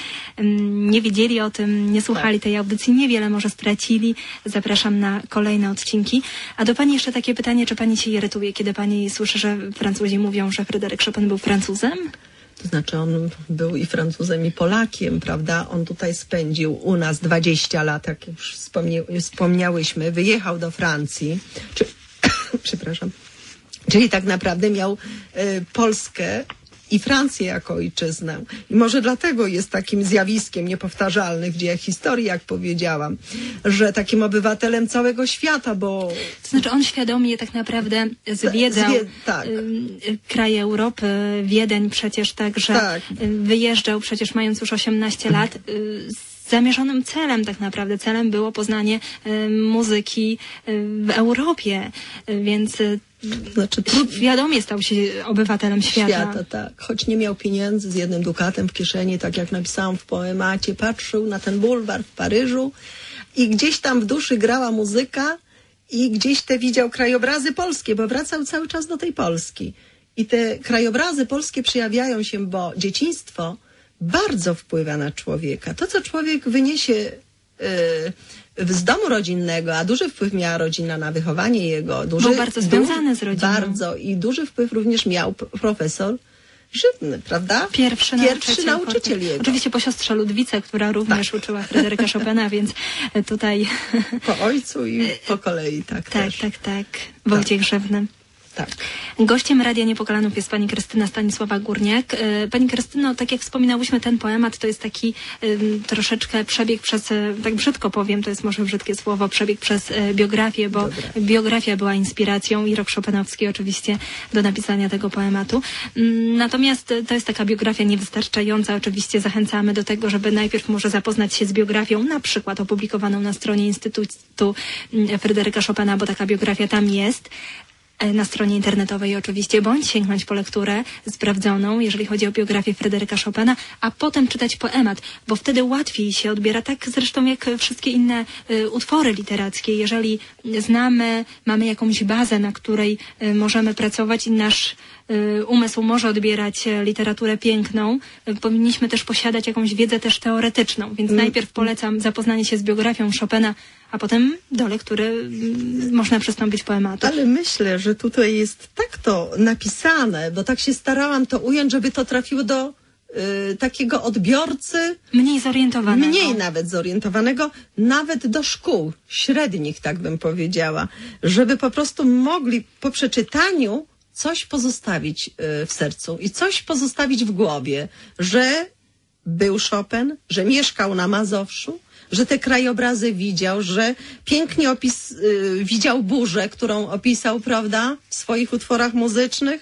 nie wiedzieli o tym, nie słuchali tej audycji, niewiele może stracili. Zapraszam na kolejne odcinki. A do Pani jeszcze takie pytanie, czy Pani się irytuje, kiedy Pani słyszy, że Francuzi mówią, że Fryderyk Chopin był Francuzem? To znaczy on był i Francuzem, i Polakiem, prawda? On tutaj spędził u nas dwadzieścia lat, jak już wspomnie, wspomniałyśmy. Wyjechał do Francji. Czy, przepraszam. Czyli tak naprawdę miał y, Polskę i Francję jako ojczyznę. I może dlatego jest takim zjawiskiem niepowtarzalnym w dziejach historii, jak powiedziałam, że takim obywatelem całego świata, bo... To znaczy on świadomie tak naprawdę zwiedzał Zwie... tak. y, kraje Europy, Wiedeń przecież także tak. wyjeżdżał przecież mając już osiemnaście lat y, z zamierzonym celem tak naprawdę. Celem było poznanie y, muzyki y, w Europie, y, więc y, Znaczy, trud... świadomie stał się obywatelem świata. Świata, tak. Choć nie miał pieniędzy, z jednym dukatem w kieszeni, tak jak napisałam w poemacie, patrzył na ten bulwar w Paryżu i gdzieś tam w duszy grała muzyka i gdzieś te widział krajobrazy polskie, bo wracał cały czas do tej Polski. I te krajobrazy polskie przejawiają się, bo dzieciństwo bardzo wpływa na człowieka. To, co człowiek wyniesie yy, z domu rodzinnego, a duży wpływ miała rodzina na wychowanie jego. Duży, Był bardzo związany z rodziną. Bardzo. I duży wpływ również miał profesor Żywny, prawda? Pierwszy, Pierwszy nauczyciel, nauczyciel jego. Oczywiście po siostrze Ludwice, która również Tak. uczyła Fryderyka Chopina, więc tutaj... Po ojcu i po kolei, tak Tak, też. tak, tak. Wojciech Żywny. Tak. Gościem Radia Niepokalanów jest pani Krystyna Stanisława Górniak. E, Pani Krystyno, tak jak wspominałyśmy, ten poemat to jest taki ym, troszeczkę przebieg przez, e, tak brzydko powiem, to jest może brzydkie słowo, przebieg przez e, biografię, bo Dobra. biografia była inspiracją i rok Chopinowski oczywiście do napisania tego poematu. Ym, natomiast e, to jest taka biografia niewystarczająca. Oczywiście zachęcamy do tego, żeby najpierw może zapoznać się z biografią, na przykład opublikowaną na stronie Instytutu mm, Fryderyka Chopina, bo taka biografia tam jest. Na stronie internetowej oczywiście, bądź sięgnąć po lekturę sprawdzoną, jeżeli chodzi o biografię Fryderyka Chopina, a potem czytać poemat, bo wtedy łatwiej się odbiera, tak zresztą jak wszystkie inne y, utwory literackie. Jeżeli znamy, mamy jakąś bazę, na której y, możemy pracować i nasz y, umysł może odbierać y, literaturę piękną, y, powinniśmy też posiadać jakąś wiedzę też teoretyczną, więc Mm. najpierw polecam zapoznanie się z biografią Chopina, a potem do lektury y, można przystąpić poematu. Ale myślę, że tutaj jest tak to napisane, bo tak się starałam to ująć, żeby to trafiło do y, takiego odbiorcy, Mniej zorientowanego. mniej nawet zorientowanego, nawet do szkół średnich, tak bym powiedziała, żeby po prostu mogli po przeczytaniu coś pozostawić y, w sercu i coś pozostawić w głowie, że był Chopin, że mieszkał na Mazowszu, że te krajobrazy widział, że pięknie opis, y, widział burzę, którą opisał, prawda, w swoich utworach muzycznych,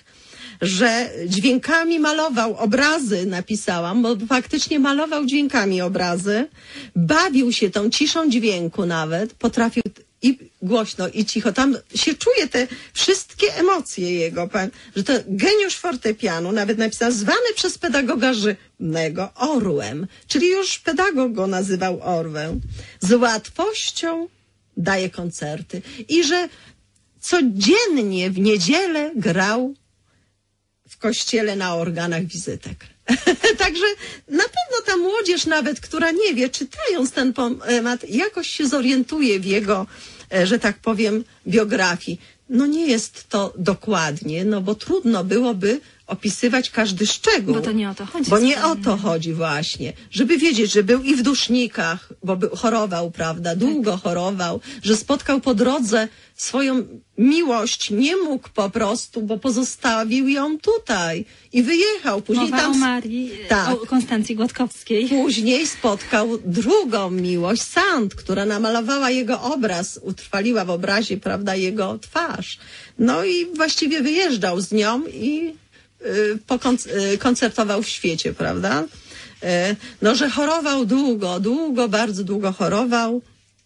że dźwiękami malował, obrazy napisałam, bo faktycznie malował dźwiękami obrazy, bawił się tą ciszą dźwięku nawet, potrafił i głośno, i cicho. Tam się czuje te wszystkie emocje jego, pan, że to geniusz fortepianu, nawet napisał, zwany przez pedagoga Żywnego orłem, czyli już pedagog go nazywał orłem, z łatwością daje koncerty i że codziennie w niedzielę grał w kościele na organach wizytek. Także na pewno ta młodzież nawet, która nie wie, czytając ten poemat, jakoś się zorientuje w jego, e, że tak powiem, biografii. No nie jest to dokładnie, no bo trudno byłoby opisywać każdy szczegół. Bo to nie o to chodzi. Bo nie o to chodzi właśnie. Żeby wiedzieć, że był i w dusznikach, bo był, chorował, prawda, długo Tak. chorował, że spotkał po drodze swoją miłość, nie mógł po prostu, bo pozostawił ją tutaj i wyjechał. Później Mowa tam o Marii, tak. o Konstancji Gładkowskiej. Później spotkał drugą miłość, Sand, która namalowała jego obraz, utrwaliła w obrazie, prawda, jego twarz. No i właściwie wyjeżdżał z nią i y, pokonc- y, koncertował w świecie, prawda? Y, no, że chorował długo, długo, bardzo długo chorował.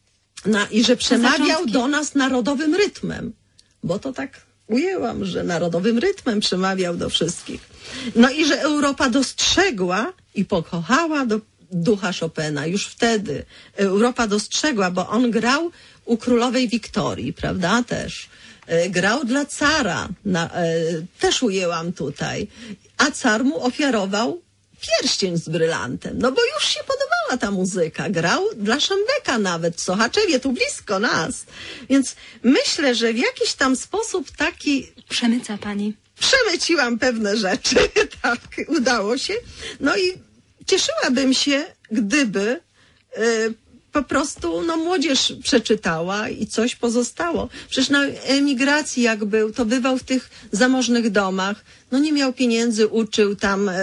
No, i że przemawiał zaczątki. do nas narodowym rytmem, bo to tak ujęłam, że narodowym rytmem przemawiał do wszystkich. No i że Europa dostrzegła i pokochała do ducha Chopina. Już wtedy Europa dostrzegła, bo on grał u królowej Wiktorii, prawda, też. E, Grał dla cara, na, e, też ujęłam tutaj. A car mu ofiarował pierścień z brylantem, no bo już się podobała ta muzyka. Grał dla Szambeka nawet w Sochaczewie, tu blisko nas. Więc myślę, że w jakiś tam sposób taki Przemyca pani. przemyciłam pewne rzeczy, tak, udało się. No i cieszyłabym się, gdyby y, po prostu no, młodzież przeczytała i coś pozostało. Przecież na emigracji jak był, to bywał w tych zamożnych domach, no nie miał pieniędzy, uczył tam y,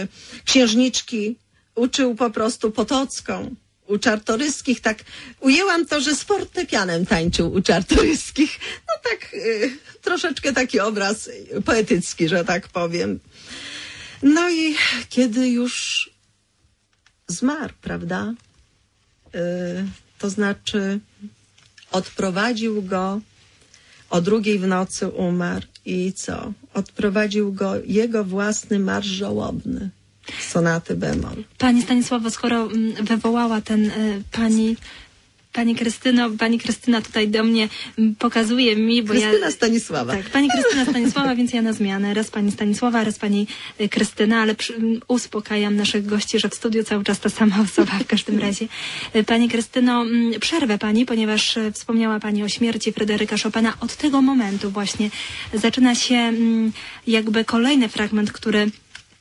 księżniczki, uczył po prostu Potocką. U Czartoryskich, tak ujęłam to, że z fortepianem tańczył u Czartoryskich. No tak y, troszeczkę taki obraz poetycki, że tak powiem. No i kiedy już zmarł, prawda? Y, to znaczy odprowadził go, o drugiej w nocy umarł i co? Odprowadził go jego własny marsz żałobny. Sonaty bemol. Pani Stanisławo, skoro mm, wywołała ten y, pani, pani Krystyno, pani Krystyna tutaj do mnie mm, pokazuje mi, bo Krystyna ja... Stanisława. Tak, pani Krystyna Stanisława, więc ja na zmianę. Raz pani Stanisława, raz pani y, Krystyna, ale przy, m, uspokajam naszych gości, że w studiu cały czas ta sama osoba w każdym razie. Y, Pani Krystyno, m, przerwę pani, ponieważ y, wspomniała pani o śmierci Fryderyka Chopina. Od tego momentu właśnie zaczyna się m, jakby kolejny fragment, który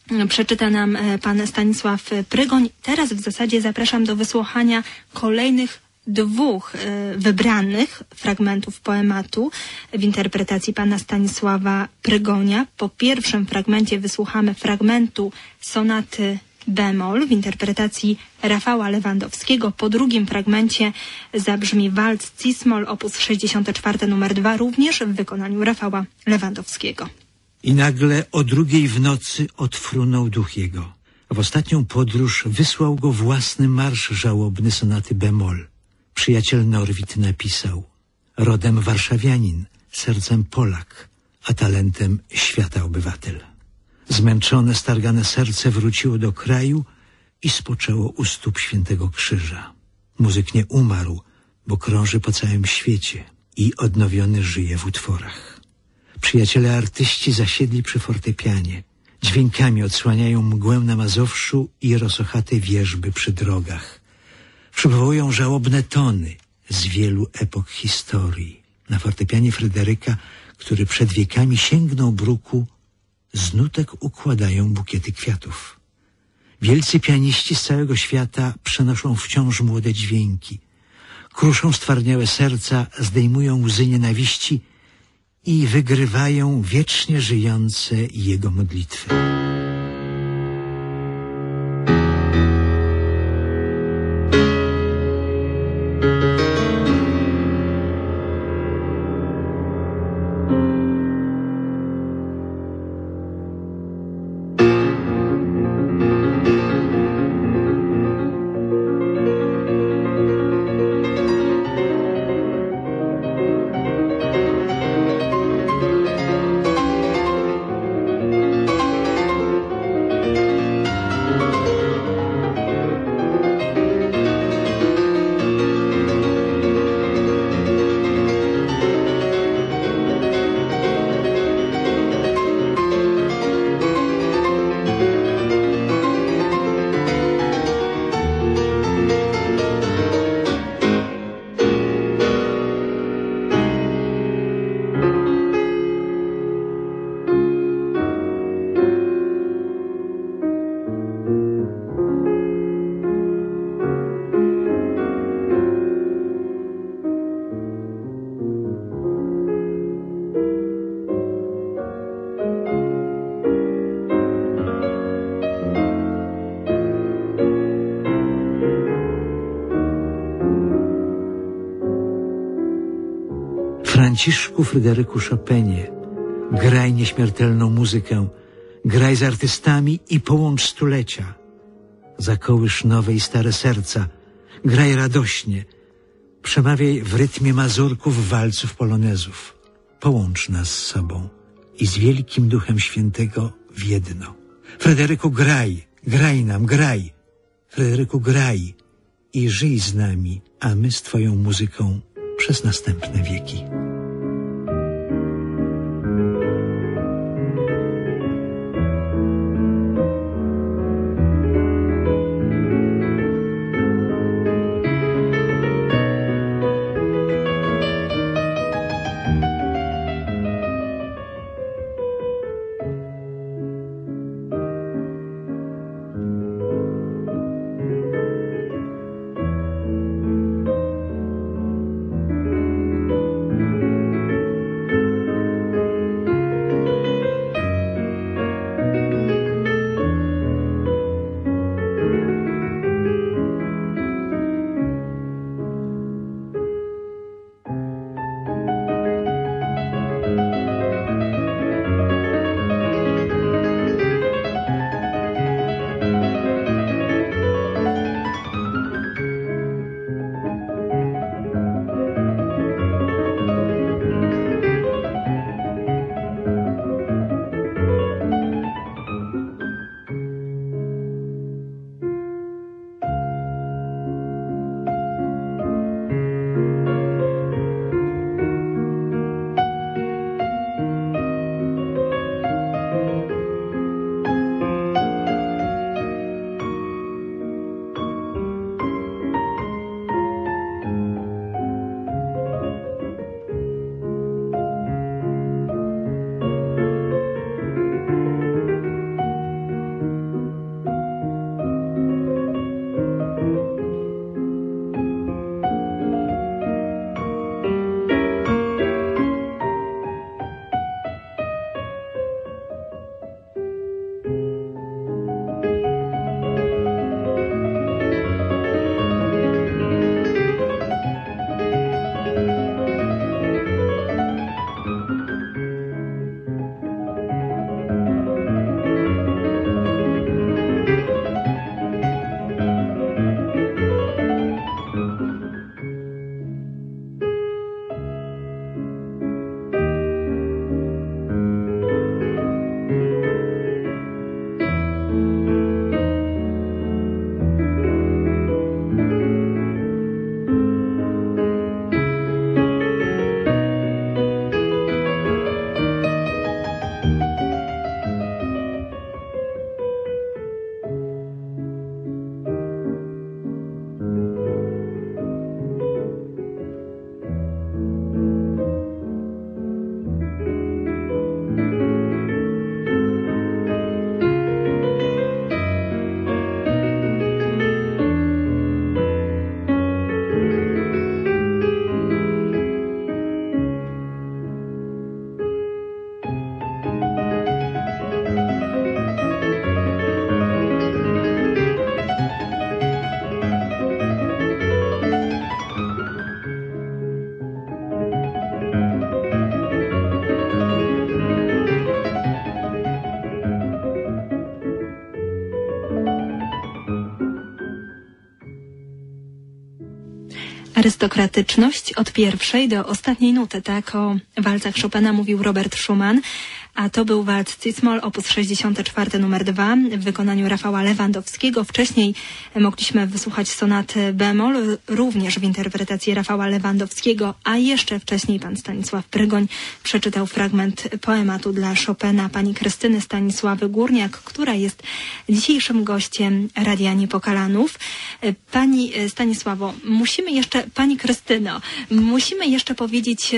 przeczyta nam pan Stanisław Prygoń. Teraz w zasadzie zapraszam do wysłuchania kolejnych dwóch wybranych fragmentów poematu w interpretacji pana Stanisława Prygonia. Po pierwszym fragmencie wysłuchamy fragmentu sonaty bemol w interpretacji Rafała Lewandowskiego. Po drugim fragmencie zabrzmi walc cis-moll opus sześćdziesiąty czwarty numer dwa, również w wykonaniu Rafała Lewandowskiego. I nagle o drugiej w nocy odfrunął duch jego. W ostatnią podróż wysłał go własny marsz żałobny sonaty bemol. Przyjaciel Norwid napisał: rodem warszawianin, sercem Polak, a talentem świata obywatel. Zmęczone, stargane serce wróciło do kraju i spoczęło u stóp świętego krzyża. Muzyk nie umarł, bo krąży po całym świecie i odnowiony żyje w utworach. Przyjaciele artyści zasiedli przy fortepianie. Dźwiękami odsłaniają mgłę na Mazowszu i rosochate wierzby przy drogach. Przywołują żałobne tony z wielu epok historii. Na fortepianie Fryderyka, który przed wiekami sięgnął bruku, z nutek układają bukiety kwiatów. Wielcy pianiści z całego świata przenoszą wciąż młode dźwięki. Kruszą stwardniałe serca, zdejmują łzy nienawiści i wygrywają wiecznie żyjące jego modlitwy. Franciszku Fryderyku Chopinie, graj nieśmiertelną muzykę, graj z artystami i połącz stulecia. Zakołysz nowe i stare serca, graj radośnie, przemawiaj w rytmie mazurków, walców, polonezów. Połącz nas z sobą i z wielkim Duchem Świętego w jedno. Fryderyku, graj, graj nam, graj. Fryderyku, graj i żyj z nami, a my z Twoją muzyką przez następne wieki. Arystokratyczność od pierwszej do ostatniej nuty, tak o walcach Chopina mówił Robert Schumann, a to był walc C-moll opus sześćdziesiąty czwarty numer dwa w wykonaniu Rafała Lewandowskiego. Wcześniej mogliśmy wysłuchać sonaty B-moll, również w interpretacji Rafała Lewandowskiego, a jeszcze wcześniej pan Stanisław Prygoń przeczytał fragment poematu dla Chopina pani Krystyny Stanisławy Górniak, która jest dzisiejszym gościem Radia Niepokalanów. Pani Stanisławo, musimy jeszcze, pani Krystyno, musimy jeszcze powiedzieć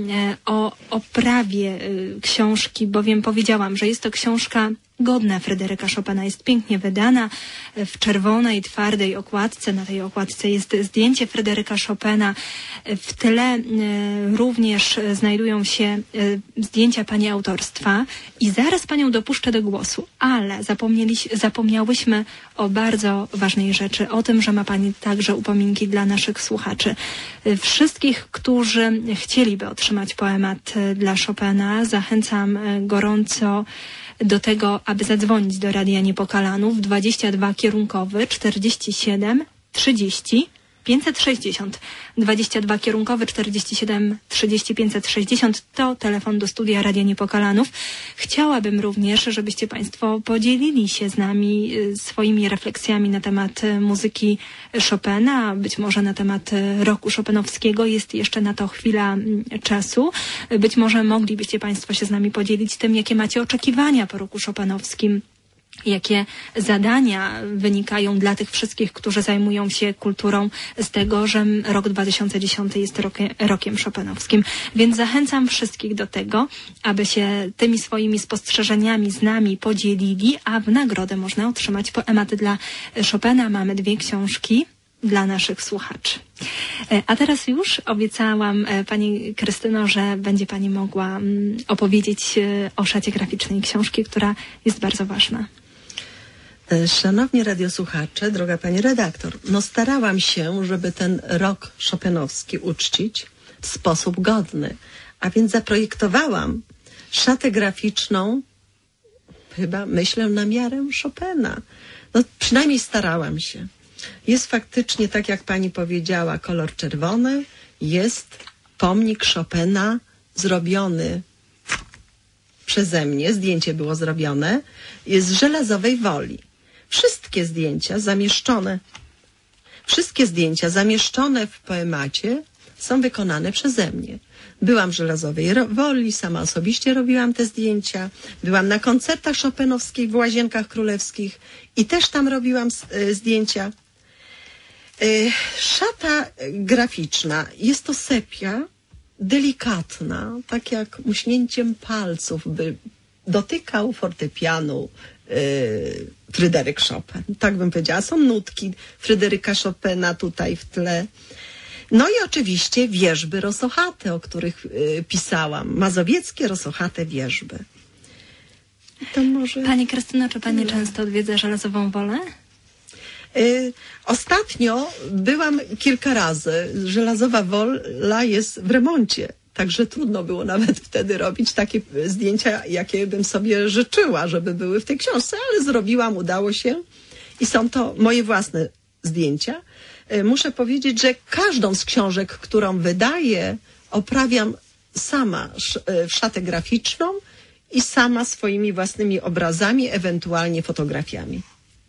o oprawie książki, bowiem powiedziałam, że jest to książka godna Fryderyka Chopina. Jest pięknie wydana w czerwonej, twardej okładce. Na tej okładce jest zdjęcie Fryderyka Chopina. W tle e, również znajdują się e, zdjęcia pani autorstwa i zaraz panią dopuszczę do głosu, ale zapomniałyśmy o bardzo ważnej rzeczy, o tym, że ma pani także upominki dla naszych słuchaczy. E, wszystkich, którzy chcieliby otrzymać poemat e, dla Chopina, zachęcam e, gorąco do tego, aby zadzwonić do Radia Niepokalanów dwadzieścia dwa kierunkowy czterdzieści siedem trzydzieści pięćset sześćdziesiąt. dwadzieścia dwa kierunkowy czterdzieści siedem trzydzieści pięćset sześćdziesiąt to telefon do studia Radia Niepokalanów. Chciałabym również, żebyście państwo podzielili się z nami swoimi refleksjami na temat muzyki Chopina, być może na temat roku chopinowskiego. Jest jeszcze na to chwila czasu. Być może moglibyście państwo się z nami podzielić tym, jakie macie oczekiwania po roku chopinowskim. Jakie zadania wynikają dla tych wszystkich, którzy zajmują się kulturą z tego, że rok dwa tysiące dziesiąty jest rokiem, rokiem chopinowskim. Więc zachęcam wszystkich do tego, aby się tymi swoimi spostrzeżeniami z nami podzielili, a w nagrodę można otrzymać poematy dla Chopina. Mamy dwie książki dla naszych słuchaczy. A teraz już obiecałam pani Krystyno, że będzie pani mogła opowiedzieć o szacie graficznej książki, która jest bardzo ważna. Szanowni radiosłuchacze, droga pani redaktor, no starałam się, żeby ten rok chopinowski uczcić w sposób godny, a więc zaprojektowałam szatę graficzną, chyba myślę na miarę Chopina. No przynajmniej starałam się. Jest faktycznie, tak jak pani powiedziała, kolor czerwony, jest pomnik Chopina zrobiony przeze mnie, zdjęcie było zrobione, jest z żelazowej woli. Wszystkie zdjęcia zamieszczone, wszystkie zdjęcia zamieszczone w poemacie są wykonane przeze mnie. Byłam w żelazowej woli, sama osobiście robiłam te zdjęcia. Byłam na koncertach chopinowskich w Łazienkach Królewskich i też tam robiłam zdjęcia. Szata graficzna, jest to sepia, delikatna, tak jak muśnięciem palców by dotykał fortepianu yy, Fryderyk Chopin. Tak bym powiedziała. Są nutki Fryderyka Chopina tutaj w tle. No i oczywiście wierzby rosochate, o których yy, pisałam. Mazowieckie rosochate wierzby. To może... Pani Krystyno, czy pani często odwiedza żelazową wolę? Yy, ostatnio byłam kilka razy. Żelazowa wola jest w remoncie, także trudno było nawet wtedy robić takie zdjęcia, jakie bym sobie życzyła, żeby były w tej książce, ale zrobiłam, udało się i są to moje własne zdjęcia. Yy, muszę powiedzieć, że każdą z książek, którą wydaję, oprawiam sama w szatę graficzną i sama swoimi własnymi obrazami, ewentualnie fotografiami.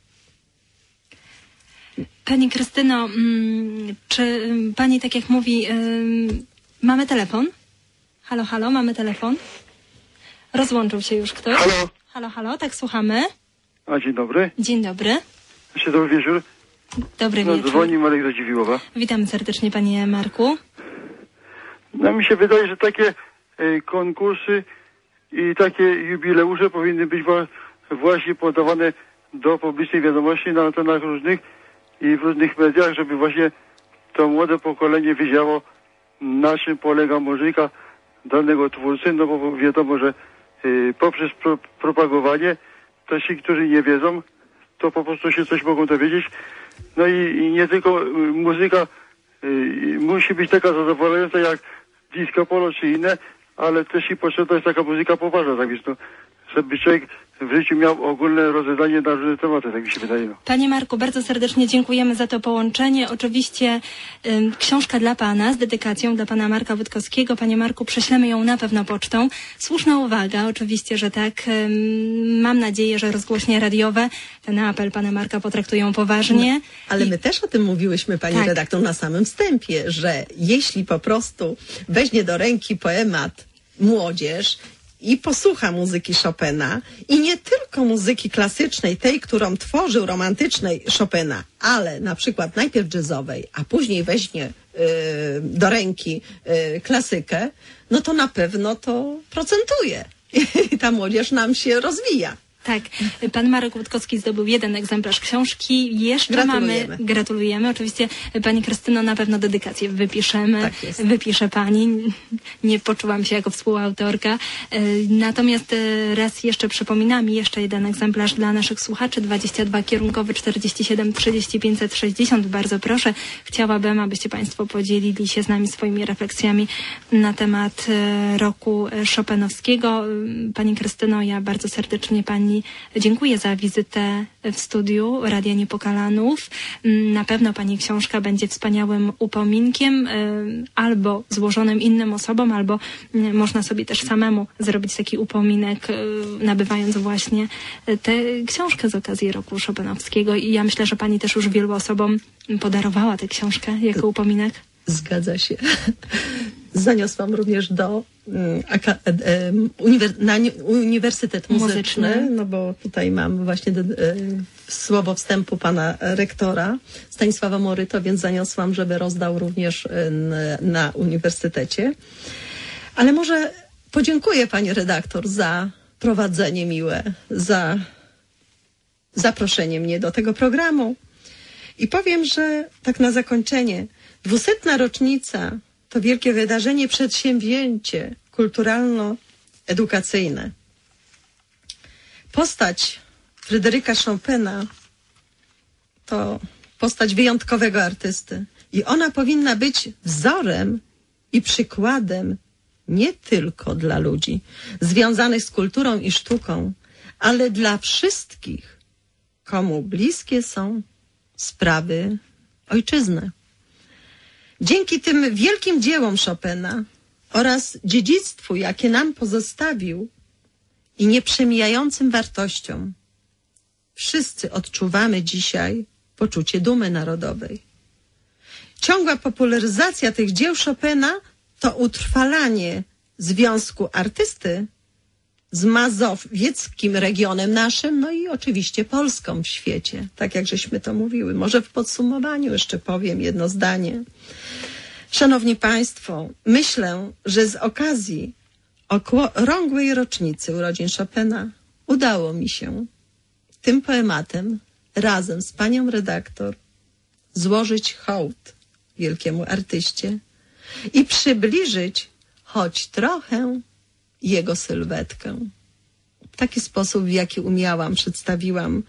Pani Krystyno, czy pani, tak jak mówi, yy, mamy telefon? Halo, halo, mamy telefon? Rozłączył się już ktoś? Halo. Halo, halo, tak słuchamy. A, dzień dobry. Dzień dobry. Jeszcze dobry wieczór. Dobry no, wieczór. Dzwoni Marek z Dziwiłowa. Witam serdecznie, panie Marku. No mi się wydaje, że takie e, konkursy i takie jubileusze powinny być wa- właśnie podawane do publicznej wiadomości na antenach różnych i w różnych mediach, żeby właśnie to młode pokolenie wiedziało, na czym polega muzyka danego twórcy, no bo wiadomo, że y, poprzez pro, propagowanie to ci, którzy nie wiedzą, to po prostu się coś mogą dowiedzieć. No i, i nie tylko y, muzyka y, musi być taka zadowalająca jak disco polo czy inne, ale też i potrzebna jest taka muzyka poważna, tak więc no, żeby człowiek w życiu miał ogólne rozeznanie na różne tematy, tak mi się wydaje. No. Panie Marku, bardzo serdecznie dziękujemy za to połączenie. Oczywiście ym, książka dla Pana z dedykacją dla Pana Marka Wydkowskiego. Panie Marku, prześlemy ją na pewno pocztą. Słuszna uwaga, oczywiście, że tak. Ym, mam nadzieję, że rozgłośnie radiowe ten apel Pana Marka potraktują poważnie. No, ale I... my też o tym mówiłyśmy, Pani tak. redaktor, na samym wstępie, że jeśli po prostu weźmie do ręki poemat młodzież i posłucha muzyki Chopina i nie tylko muzyki klasycznej, tej, którą tworzył, romantycznej Chopina, ale na przykład najpierw jazzowej, a później weźmie y, do ręki y, klasykę, no to na pewno to procentuje i ta młodzież nam się rozwija. Tak, pan Marek Wydkowski zdobył jeden egzemplarz książki. Jeszcze Gratulujemy. mamy, gratulujemy. Oczywiście pani Krystyno, na pewno dedykację wypiszemy. Tak jest. Wypisze pani. Nie poczułam się jako współautorka. Natomiast raz jeszcze przypominam, jeszcze jeden egzemplarz dla naszych słuchaczy. dwadzieścia dwa kierunkowy czterdzieści siedem trzydzieści pięćset sześćdziesiąt. Bardzo proszę. Chciałabym, abyście państwo podzielili się z nami swoimi refleksjami na temat roku chopinowskiego. Pani Krystyno, ja bardzo serdecznie pani dziękuję za wizytę w studiu Radia Niepokalanów. Na pewno pani książka będzie wspaniałym upominkiem, albo złożonym innym osobom, albo można sobie też samemu zrobić taki upominek, nabywając właśnie tę książkę z okazji roku chopinowskiego. I ja myślę, że pani też już wielu osobom podarowała tę książkę jako upominek. Zgadza się. Zaniosłam również do um, aka, um, uniwer, na ni, Uniwersytet Muzyczny, Muzyczny, no bo tutaj mam właśnie de, de, słowo wstępu pana rektora Stanisława Moryto, więc zaniosłam, żeby rozdał również na, na uniwersytecie. Ale może podziękuję pani redaktor za prowadzenie miłe, za zaproszenie mnie do tego programu i powiem, że tak na zakończenie, dwusetna rocznica to wielkie wydarzenie, przedsięwzięcie kulturalno-edukacyjne. Postać Fryderyka Chopina to postać wyjątkowego artysty i ona powinna być wzorem i przykładem nie tylko dla ludzi związanych z kulturą i sztuką, ale dla wszystkich, komu bliskie są sprawy ojczyzny. Dzięki tym wielkim dziełom Chopina oraz dziedzictwu, jakie nam pozostawił i nieprzemijającym wartościom, wszyscy odczuwamy dzisiaj poczucie dumy narodowej. Ciągła popularyzacja tych dzieł Chopina to utrwalanie związku artysty z mazowieckim regionem naszym, no i oczywiście Polską w świecie, tak jak żeśmy to mówiły. Może w podsumowaniu jeszcze powiem jedno zdanie. Szanowni Państwo, myślę, że z okazji okrągłej rocznicy urodzin Chopina udało mi się tym poematem razem z panią redaktor złożyć hołd wielkiemu artyście i przybliżyć choć trochę jego sylwetkę. W taki sposób, w jaki umiałam, przedstawiłam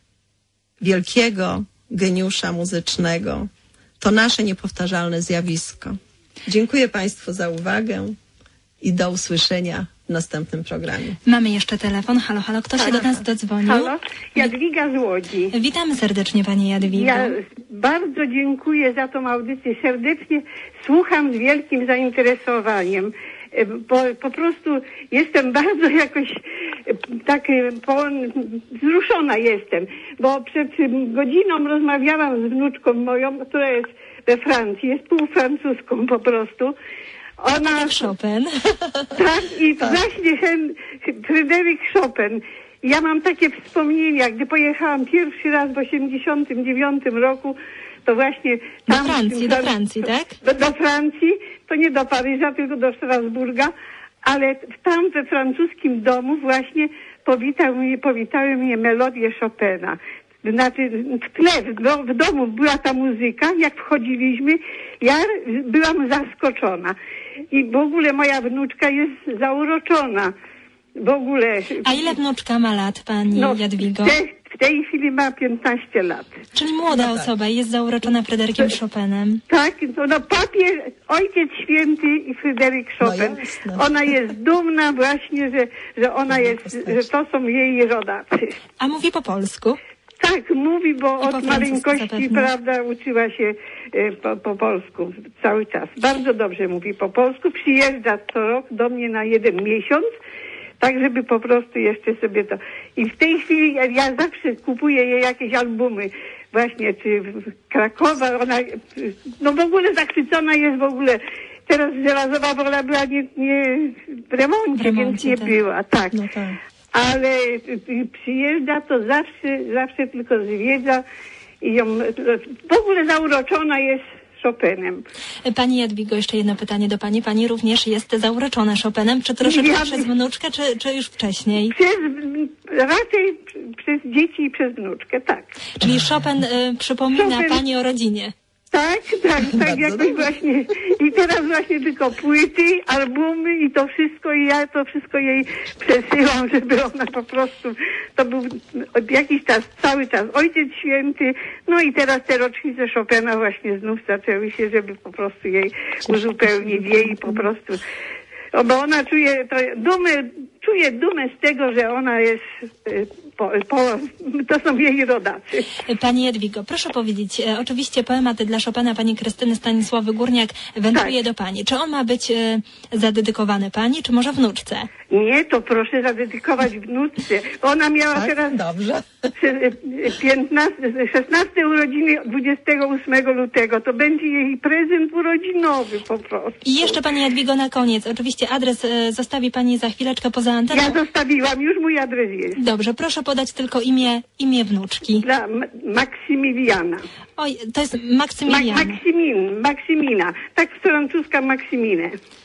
wielkiego geniusza muzycznego. To nasze niepowtarzalne zjawisko. Dziękuję Państwu za uwagę i do usłyszenia w następnym programie. Mamy jeszcze telefon. Halo, halo, kto się do nas dodzwonił? Halo, Jadwiga z Łodzi. Witamy serdecznie Pani Jadwigo. Ja bardzo dziękuję za tą audycję. Serdecznie słucham z wielkim zainteresowaniem. Po, po prostu jestem bardzo jakoś tak po, wzruszona jestem, bo przed godziną rozmawiałam z wnuczką moją, która jest we Francji, jest półfrancuską po prostu. Ona, tak Chopin. Tak, i tak. Właśnie ten Fryderyk Chopin. Ja mam takie wspomnienia, gdy pojechałam pierwszy raz w osiemdziesiątym dziewiątym roku, to właśnie tam... Do Francji, do Francji, tak? Do, do Francji, to nie do Paryża, tylko do Strasburga, ale tam we francuskim domu właśnie powitał mnie, powitały mnie melodie Chopina. Znaczy w tle, w, w domu była ta muzyka, jak wchodziliśmy, ja byłam zaskoczona. I w ogóle moja wnuczka jest zauroczona. W ogóle... A ile wnuczka ma lat, Pani no, Jadwigo? W tej, w tej chwili ma piętnaście lat. Czyli młoda No tak. osoba jest zauroczona Fryderykiem Chopinem. Tak, no, no papier, Ojciec Święty i Fryderyk Chopin. jasne. Ona jest dumna właśnie, że, że ona jest, że to są jej rodacy. A mówi po polsku? Tak, mówi, bo I po od francusku maleńkości, zapewne. prawda, uczyła się e, po, po polsku cały czas. Bardzo dobrze mówi po polsku. Przyjeżdża co rok do mnie na jeden miesiąc, tak żeby po prostu jeszcze sobie to... I w tej chwili ja, ja zawsze kupuję jej jakieś albumy. Właśnie, czy w Krakowa, ona, no w ogóle zachwycona jest w ogóle. Teraz Żelazowa Wola była nie, nie w remoncie, W remoncie, więc nie tak. była, tak. No tak. Ale przyjeżdża, to zawsze, zawsze tylko zwiedza i ją w ogóle zauroczona jest Chopinem. Pani Jadwigo, jeszcze jedno pytanie do pani. Pani również jest zauroczona Chopinem. Czy troszeczkę Ja- przez wnuczkę, czy, czy już wcześniej? Przez, raczej przez dzieci i przez wnuczkę, tak. Czyli Chopin y, przypomina Chopin- pani o rodzinie. Tak, tak, tak, Bardzo jakoś dobrze. właśnie. I teraz właśnie tylko płyty, albumy i to wszystko i ja to wszystko jej przesyłam, żeby ona po prostu, to był od jakiś czas, cały czas Ojciec Święty, no i teraz te rocznice Chopina właśnie znów zaczęły się, żeby po prostu jej uzupełnić jej po prostu, o, bo ona czuje to, dumę, czuje dumę z tego, że ona jest, y, po, po, to są jej rodacy. Pani Jadwigo, proszę powiedzieć, e, oczywiście poemat dla Chopina pani Krystyny Stanisławy Górniak wędruje Tak. do pani. Czy on ma być e, zadedykowany pani, czy może wnuczce? Nie, to proszę zadedykować wnuczce. Ona miała Tak? teraz Dobrze. piętnaste, szesnaste urodziny dwudziestego ósmego lutego. To będzie jej prezent urodzinowy po prostu. I jeszcze pani Jadwigo na koniec. Oczywiście adres e, zostawi pani za chwileczkę poza anteną. Ja zostawiłam, już mój adres jest. Dobrze, proszę podać tylko imię, imię wnuczki. Dla M- Maksymiliana. Oj, to jest Ma- Maksymiliana. Maksymin, Maksymina. Tak francuska Maksyminę.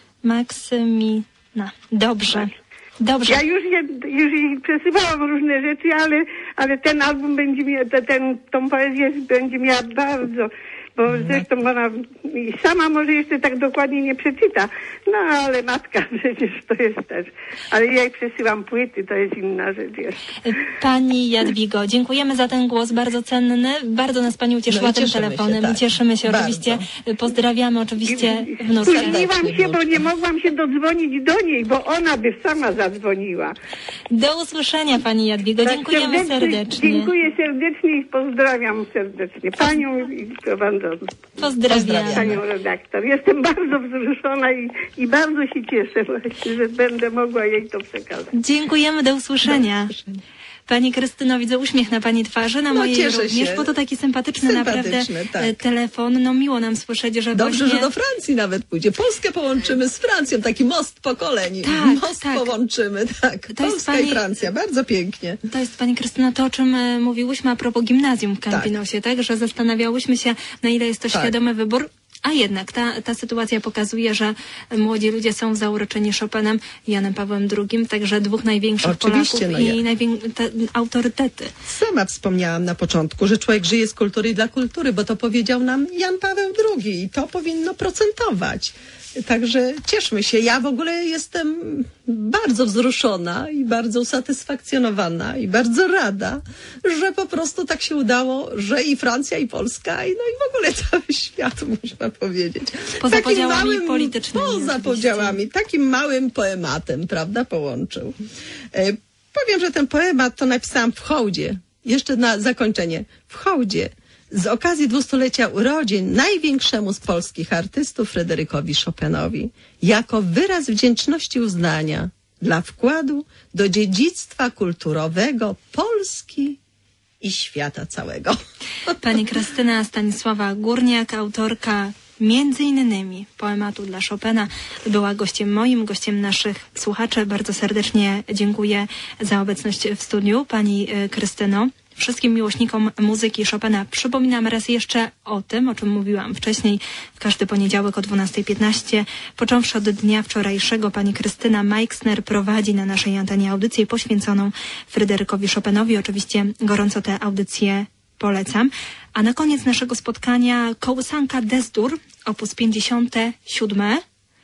Maksymina. Dobrze. Dobrze. Ja już, je, już jej przesyłałam różne rzeczy, ale, ale ten album będzie miał, ten, tą poezję będzie miała bardzo, bo zresztą ona i sama może jeszcze tak dokładnie nie przeczyta, no ale matka przecież to jest też, ale ja jej przesyłam płyty, to jest inna rzecz jeszcze. Pani Jadwigo, dziękujemy za ten głos bardzo cenny. Bardzo nas pani ucieszyła No i tym cieszymy się, telefonem tak. i cieszymy się Bardzo. oczywiście. Pozdrawiamy oczywiście wnuczkę. Spóźniłam się, bo nie mogłam się dodzwonić do niej, bo ona by sama zadzwoniła. Do usłyszenia pani Jadwigo. Tak Dziękujemy serdecznie. Dziękuję serdecznie i pozdrawiam serdecznie panią i prowadzącą. Pozdrawiamy. Panią redaktor. Jestem bardzo wzruszona i, i bardzo się cieszę właśnie, że będę mogła jej to przekazać. Dziękujemy, do usłyszenia. Pani Krystyno, widzę uśmiech na pani twarzy, na No, mojej cieszę również, się. bo to taki sympatyczny, Sympatyczny, naprawdę tak. e, telefon. No miło nam słyszeć, że Dobrze, właśnie... że do Francji nawet pójdzie. Polskę połączymy z Francją, taki most pokoleń. Tak, most tak. połączymy, tak. To jest Polska pani- i Francja, bardzo pięknie. To jest, pani Krystyna, to o czym e, mówiłyśmy a propos gimnazjum w Campinosie, tak? Że zastanawiałyśmy się, na ile jest to Tak. świadomy wybór. A jednak ta, ta sytuacja pokazuje, że młodzi ludzie są zauroczeni Chopinem, Janem Pawłem drugim, także dwóch największych Oczywiście, Polaków no i ja. najwię- te, autorytety. Sama wspomniałam na początku, że człowiek żyje z kultury i dla kultury, bo to powiedział nam Jan Paweł drugi i to powinno procentować. Także cieszmy się. Ja w ogóle jestem bardzo wzruszona i bardzo usatysfakcjonowana i bardzo rada, że po prostu tak się udało, że i Francja, i Polska, i no i w ogóle cały świat, można powiedzieć. Poza Takim podziałami politycznymi Poza oczywiście. podziałami. Takim małym poematem, prawda, połączył. E, powiem, że ten poemat to napisałam w hołdzie. Jeszcze na zakończenie. W hołdzie z okazji dwustulecia urodzin największemu z polskich artystów Fryderykowi Chopinowi jako wyraz wdzięczności uznania dla wkładu do dziedzictwa kulturowego Polski i świata całego. Pani Krystyna Stanisława Górniak, autorka między innymi poematu dla Chopina, była gościem moim, gościem naszych słuchaczy. Bardzo serdecznie dziękuję za obecność w studiu. Pani y, Krystyno, wszystkim miłośnikom muzyki Chopina przypominam raz jeszcze o tym, o czym mówiłam wcześniej. W każdy poniedziałek o dwunasta piętnaście, począwszy od dnia wczorajszego, pani Krystyna Majksner prowadzi na naszej antenie audycję poświęconą Fryderykowi Chopinowi. Oczywiście gorąco tę audycję polecam. A na koniec naszego spotkania kołysanka Desdur, opus pięćdziesiąte siódme.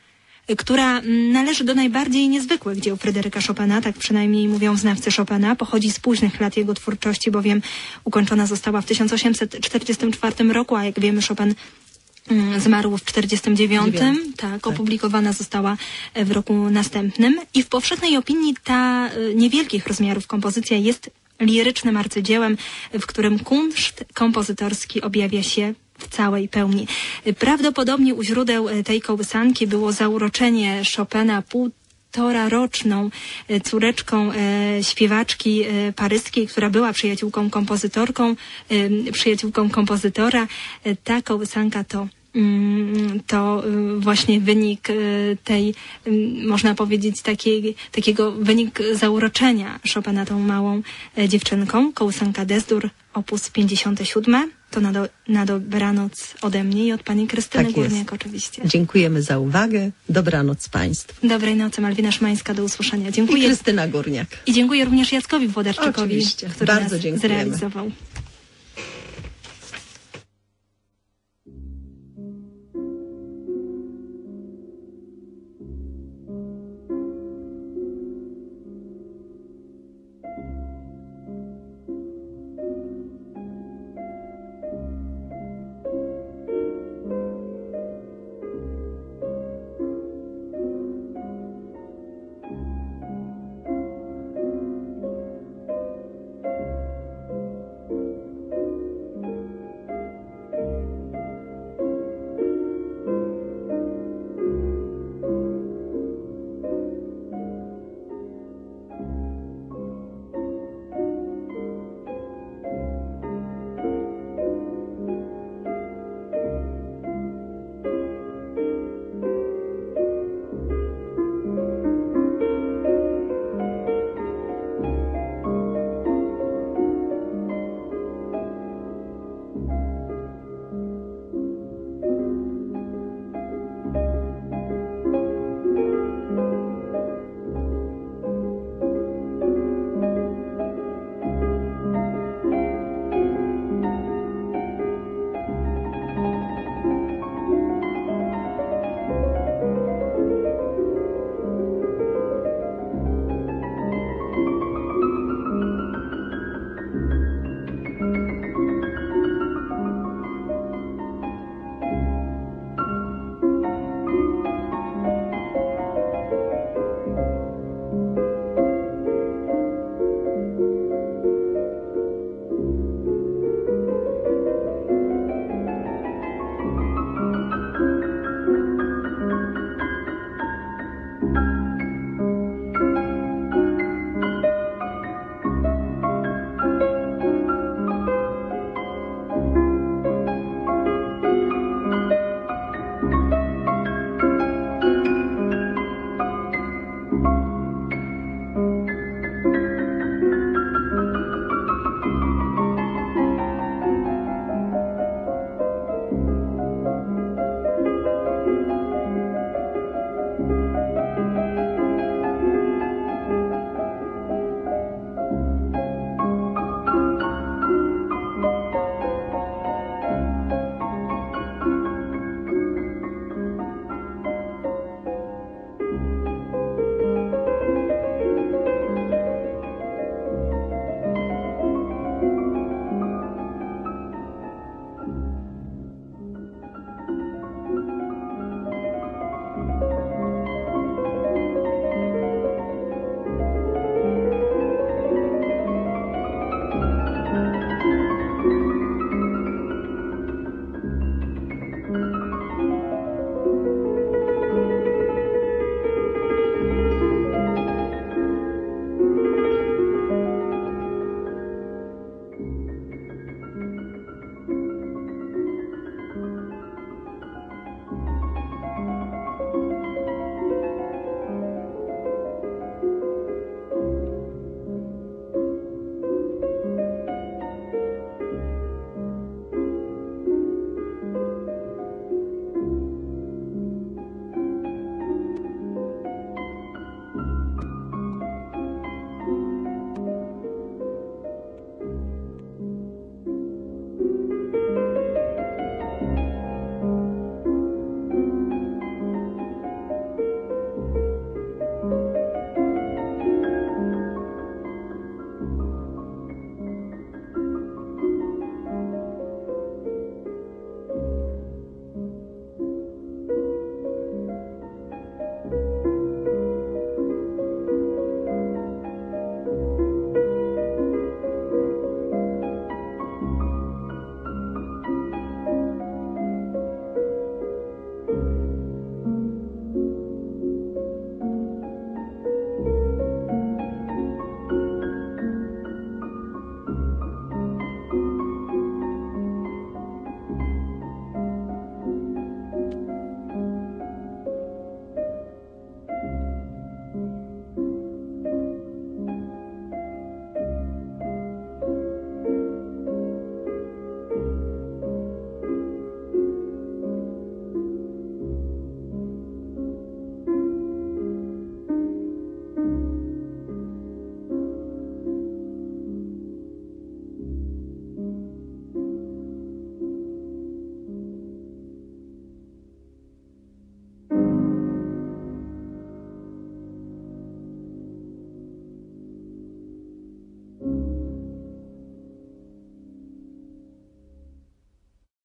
która należy do najbardziej niezwykłych dzieł Fryderyka Chopina, tak przynajmniej mówią znawcy Chopina. Pochodzi z późnych lat jego twórczości, bowiem ukończona została w tysiąc osiemset czterdziestym czwartym roku, a jak wiemy Chopin zmarł w czterdziestym dziewiątym. Tak, tak, opublikowana została w roku następnym. I w powszechnej opinii ta niewielkich rozmiarów kompozycja jest lirycznym arcydziełem, w którym kunszt kompozytorski objawia się w całej pełni. Prawdopodobnie u źródeł tej kołysanki było zauroczenie Chopina półtora roczną córeczką e, śpiewaczki e, paryskiej, która była przyjaciółką kompozytorką, e, przyjaciółką kompozytora. E, ta kołysanka to to właśnie wynik tej, można powiedzieć, takiej, takiego wynik zauroczenia Chopina tą małą dziewczynką. Kołysanka Des-dur, opus pięćdziesiąty siódmy. To na, do, na dobranoc ode mnie i od pani Krystyny Tak Górniak jest. oczywiście. Dziękujemy za uwagę. Dobranoc państwu. Dobrej nocy, Malwina Szymańska, do usłyszenia. I Dziękuję. Krystyna Górniak. I dziękuję również Jackowi Włodarczykowi, Oczywiście. który Bardzo nas dziękujemy. zrealizował.